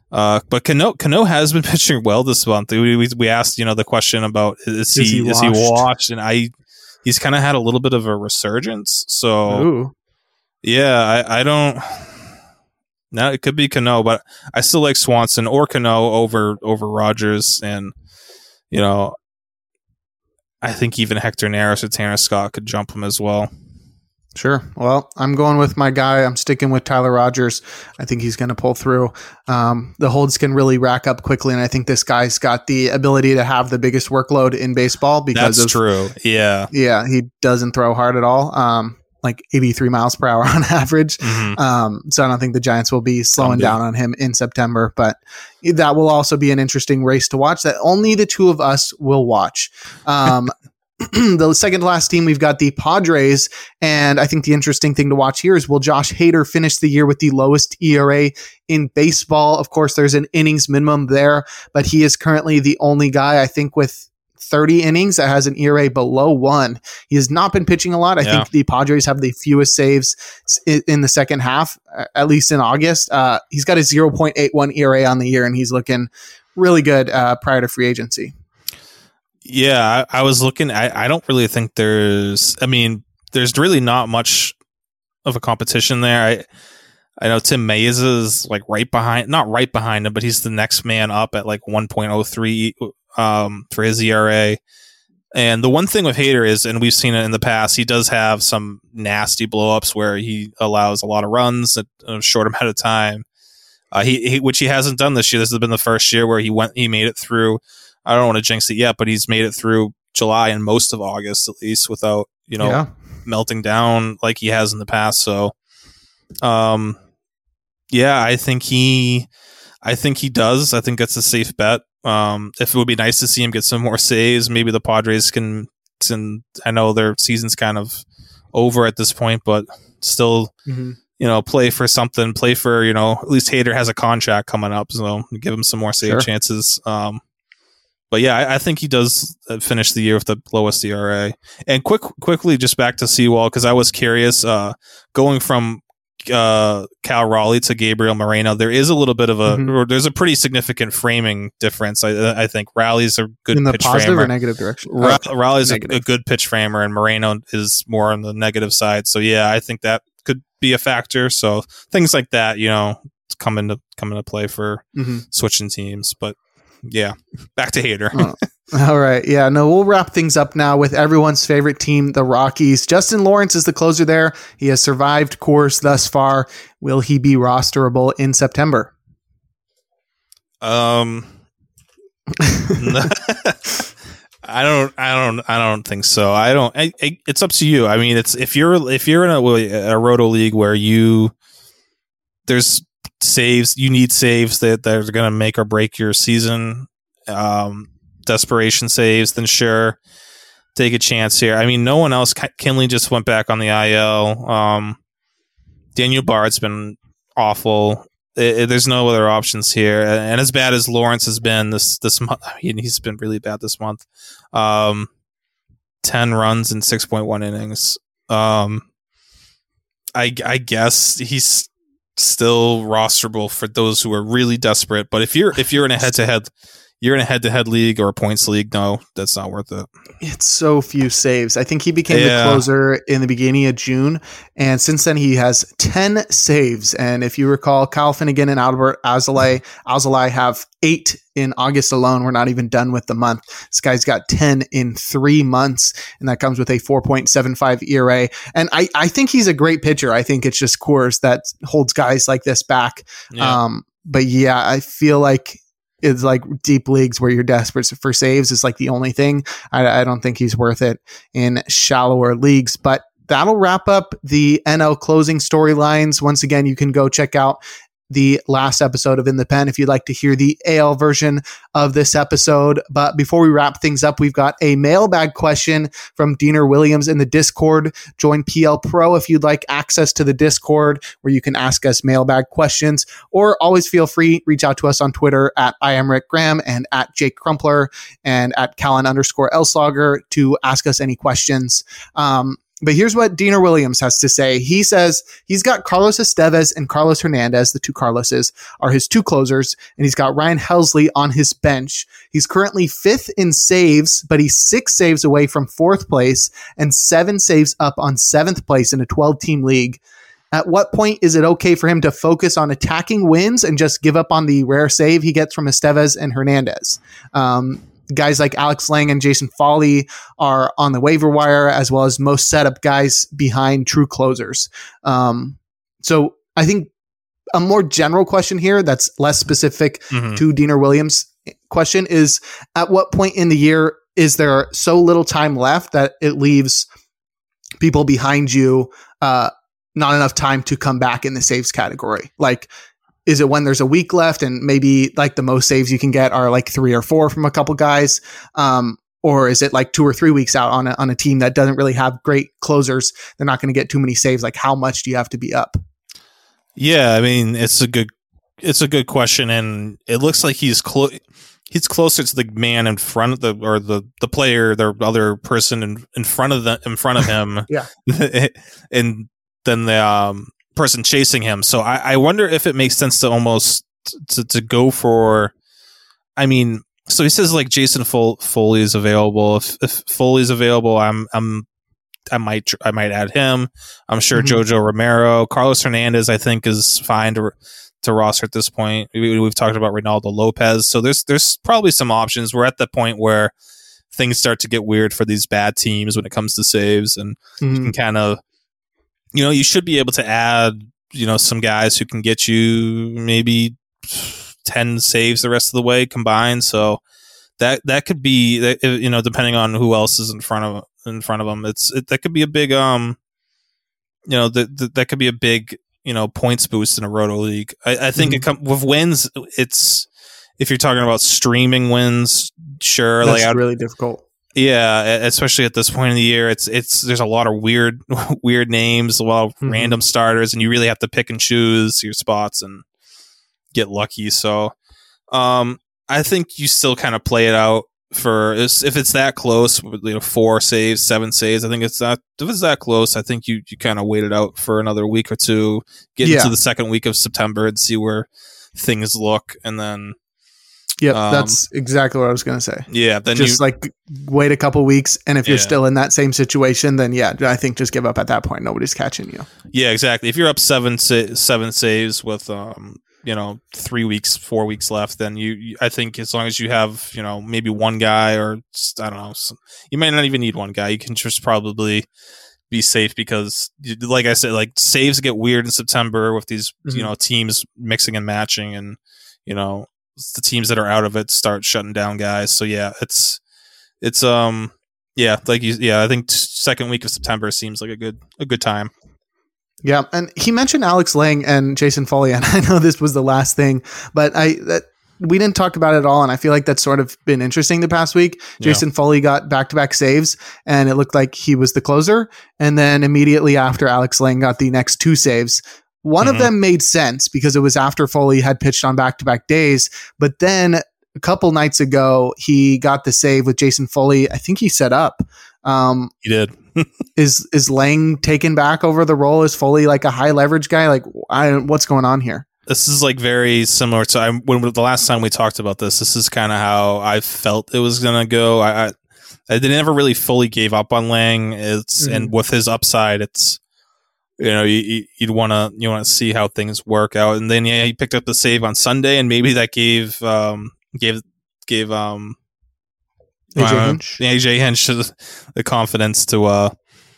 Uh, but Cano Cano has been pitching well this month. We we, we asked, you know, the question about is, Is he, he is he washed? washed, and I he's kind of had a little bit of a resurgence. So Ooh. yeah, I, I don't. Now it could be Cano, but I still like Swanson or Cano over over Rogers, and you know, I think even Hector Neris or Tanner Scott could jump him as well. Sure. Well, I'm going with my guy. I'm sticking with Tyler Rogers. I think he's going to pull through. Um, the holds can really rack up quickly, and I think this guy's got the ability to have the biggest workload in baseball because that's of, true. Yeah, yeah, he doesn't throw hard at all. Um, like eighty-three miles per hour on average. Mm-hmm. Um, so I don't think the Giants will be slowing down on him in September, but that will also be an interesting race to watch that only the two of us will watch. Um, the second to last team, we've got the Padres, and I think the interesting thing to watch here is will Josh Hader finish the year with the lowest E R A in baseball? Of course, there's an innings minimum there, but he is currently the only guy, I think, with thirty innings that has an E R A below one. He has not been pitching a lot. I yeah. think the Padres have the fewest saves in the second half, at least in August. Uh, he's got a zero point eight one E R A on the year, and he's looking really good uh, prior to free agency. Yeah, I, I was looking. I, I don't really think there's. I mean, there's really not much of a competition there. I I know Tim Mays is like right behind, not right behind him, but he's the next man up at like one point oh three um, for his E R A. And the one thing with Hader is, and we've seen it in the past, he does have some nasty blowups where he allows a lot of runs at a short amount of time. Uh, he, he which he hasn't done this year. This has been the first year where he went. He made it through. I don't want to jinx it yet, but he's made it through July and most of August at least without, you know, yeah. melting down like he has in the past. So, um, yeah, I think he, I think he does. I think that's a safe bet. Um, if it would be nice to see him get some more saves, maybe the Padres can, can I know their season's kind of over at this point, but still, mm-hmm. you know, play for something, play for, you know, at least Hader has a contract coming up, so give him some more save sure. chances. Um, But yeah, I, I think he does finish the year with the lowest E R A. And quick, quickly, just back to Sewald, because I was curious, uh, going from uh, Cal Raleigh to Gabriel Moreno, there is a little bit of a, mm-hmm. or there's a pretty significant framing difference. I, I think Raleigh's a good in the pitch positive framer. Or negative direction. Ra- oh, Raleigh's a, a good pitch framer, and Moreno is more on the negative side. So yeah, I think that could be a factor. So things like that, you know, come into come into play for mm-hmm. switching teams, but. Yeah, back to Hader. Oh. All right. Yeah, no, we'll wrap things up now with everyone's favorite team, the Rockies. Justin Lawrence is the closer there. He has survived Coors thus far. Will he be rosterable in September? Um, I don't, I don't, I don't think so. I don't. I, I, it's up to you. I mean, it's if you're if you're in a, a roto league where you there's. saves you need saves that, that are going to make or break your season, um desperation saves, then sure, take a chance here. I mean, no one else. Kinley just went back on the I L. um Daniel Bard's been awful. It, it, there's no other options here, and as bad as Lawrence has been this this month, I mean, he's been really bad this month. um ten runs in six point one innings. um I I guess he's still rosterable for those who are really desperate, but if you're if you're in a head-to-head you're in a head-to-head league or a points league, no, that's not worth it. It's so few saves. I think he became yeah. the closer in the beginning of June, and since then he has ten saves. And if you recall, Kyle Finnegan and Albert Alzolay Alzolay have eight in August alone. We're not even done with the month. This guy's got ten in three months, and that comes with a four point seven five E R A. And I, I think he's a great pitcher. I think it's just Coors that holds guys like this back. Yeah. Um, but yeah, I feel like it's like deep leagues where you're desperate for saves is like the only thing. I, I don't think he's worth it in shallower leagues, but that'll wrap up the N L closing storylines. Once again, you can go check out the last episode of In the Pen if you'd like to hear the A L version of this episode. But before we wrap things up, we've got a mailbag question from Diener Williams in the Discord. Join P L Pro if you'd like access to the Discord where you can ask us mailbag questions, or always feel free, reach out to us on Twitter at I am Rick Graham and at Jake Crumpler and at Callan underscore Elslogger to ask us any questions. Um, but here's what Diener Williams has to say. He says he's got Carlos Estevez and Carlos Hernandez, the two Carloses, are his two closers, and he's got Ryan Helsley on his bench. He's currently fifth in saves, but he's six saves away from fourth place and seven saves up on seventh place in a twelve-team league. At what point is it okay for him to focus on attacking wins and just give up on the rare save he gets from Estevez and Hernandez? Um, Guys like Alex Lang and Jason Foley are on the waiver wire, as well as most setup guys behind true closers. Um, so I think a more general question here that's less specific mm-hmm. to Diener Williams' question is, at what point in the year is there so little time left that it leaves people behind you uh, not enough time to come back in the saves category? Like, is it when there's a week left and maybe like the most saves you can get are like three or four from a couple guys? Um, or is it like two or three weeks out on a, on a team that doesn't really have great closers? They're not going to get too many saves. Like, how much do you have to be up? Yeah, I mean, it's a good, it's a good question. And it looks like he's close. He's closer to the man in front of the, or the, the player, the other person in, in front of the, in front of him. yeah. And then the, um, person chasing him. So I, I wonder if it makes sense to almost to, to go for, I mean, so he says like Jason Fol- Foley is available. If, if Foley's available, I'm, I'm, I might, I might add him. I'm sure mm-hmm. Jojo Romero, Carlos Hernandez, I think is fine to, to roster at this point. We, we've talked about Reynaldo Lopez. So there's, there's probably some options. We're at the point where things start to get weird for these bad teams when it comes to saves, and mm-hmm. you can kind of, you know, you should be able to add, you know, some guys who can get you maybe ten saves the rest of the way combined. So that that could be, you know, depending on who else is in front of in front of them, it's it, that could be a big, um, you know, that that could be a big, you know, points boost in a Roto league. I, I think mm-hmm. it com- with wins, it's if you're talking about streaming wins, sure, that's like I'd, really difficult. Yeah, especially at this point in the year, it's it's there's a lot of weird weird names, a lot of mm-hmm. random starters, and you really have to pick and choose your spots and get lucky. So, um, I think you still kind of play it out for if it's that close, you know, four saves, seven saves. I think it's not if it's that close. I think you you kind of wait it out for another week or two, get yeah. into the second week of September and see where things look, and then. Yep, um, that's exactly what I was going to say. Yeah, then just you, like wait a couple weeks, and if you're yeah. still in that same situation, then yeah, I think just give up at that point. Nobody's catching you. Yeah, exactly. If you're up seven sa- seven saves with um, you know, three weeks, four weeks left, then you, you, I think as long as you have, you know, maybe one guy or just, I don't know, some, you might not even need one guy. You can just probably be safe because, like I said, like saves get weird in September with these, mm-hmm. you know, teams mixing and matching, and you know. The teams that are out of it start shutting down guys. So yeah, it's it's um yeah, like you yeah, I think second week of September seems like a good a good time. Yeah, and he mentioned Alex Lang and Jason Foley, and I know this was the last thing, but I that we didn't talk about it at all, and I feel like that's sort of been interesting the past week. Jason yeah. Foley got back-to-back saves, and it looked like he was the closer, and then immediately after, Alex Lang got the next two saves. One mm-hmm. of them made sense because it was after Foley had pitched on back-to-back days. But then a couple nights ago, he got the save with Jason Foley. I think he set up. Um, he did. is is Lang taken back over the role? Is Foley like a high leverage guy? Like, I, what's going on here? This is like very similar to I, when the last time we talked about this. This is kind of how I felt it was going to go. I, I I never really fully gave up on Lang. It's mm-hmm. and with his upside, it's. You know, you, you'd want to you want to see how things work out, and then yeah, he picked up the save on Sunday, and maybe that gave um gave gave um A J uh, Hinch A J Hinch the confidence to uh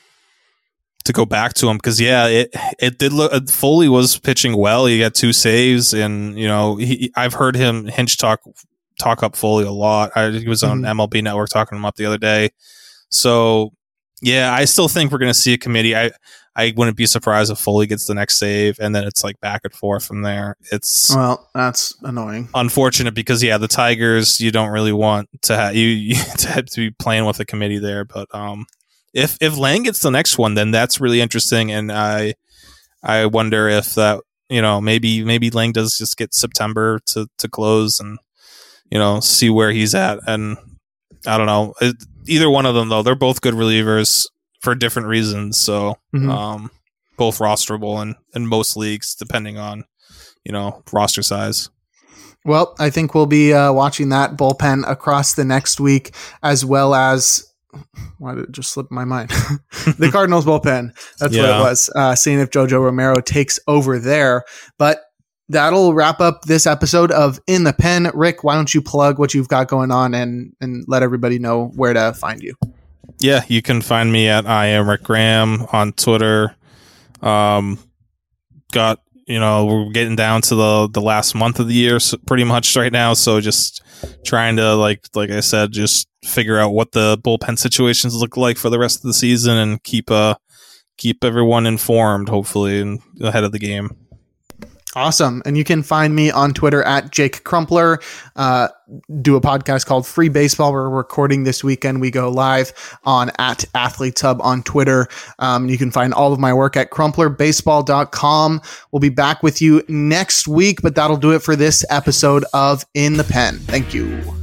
to go back to him because yeah, it it did look Foley was pitching well. He got two saves, and you know he I've heard him Hinch talk talk up Foley a lot. I, he was on mm-hmm. M L B Network talking him up the other day, so yeah, I still think we're going to see a committee. I. I wouldn't be surprised if Foley gets the next save, and then it's like back and forth from there. It's well, that's annoying, unfortunate because yeah, the Tigers you don't really want to have you, you to have to be playing with a committee there. But um, if if Lang gets the next one, then that's really interesting, and I I wonder if that you know maybe maybe Lang does just get September to to close and you know see where he's at, and I don't know it, either one of them though. They're both good relievers. for different reasons. So mm-hmm. um, both rosterable and in most leagues, depending on, you know, roster size. Well, I think we'll be uh, watching that bullpen across the next week, as well as, why did it just slip my mind? The Cardinals bullpen. That's yeah. what it was. Uh, seeing if Jojo Romero takes over there. But that'll wrap up this episode of In the Pen. Rick, why don't you plug what you've got going on and, and let everybody know where to find you? Yeah, you can find me at I am Rick Graham on Twitter. Um, got, you know, we're getting down to the, the last month of the year so pretty much right now. So just trying to, like, like I said, just figure out what the bullpen situations look like for the rest of the season and keep, uh, keep everyone informed, hopefully, and ahead of the game. Awesome. And you can find me on Twitter at Jake Crumpler. Uh, do a podcast called Free Baseball. We're recording this weekend. We go live on at Athletes Hub on Twitter. Um, you can find all of my work at crumpler baseball dot com. We'll be back with you next week, but that'll do it for this episode of In the Pen. Thank you.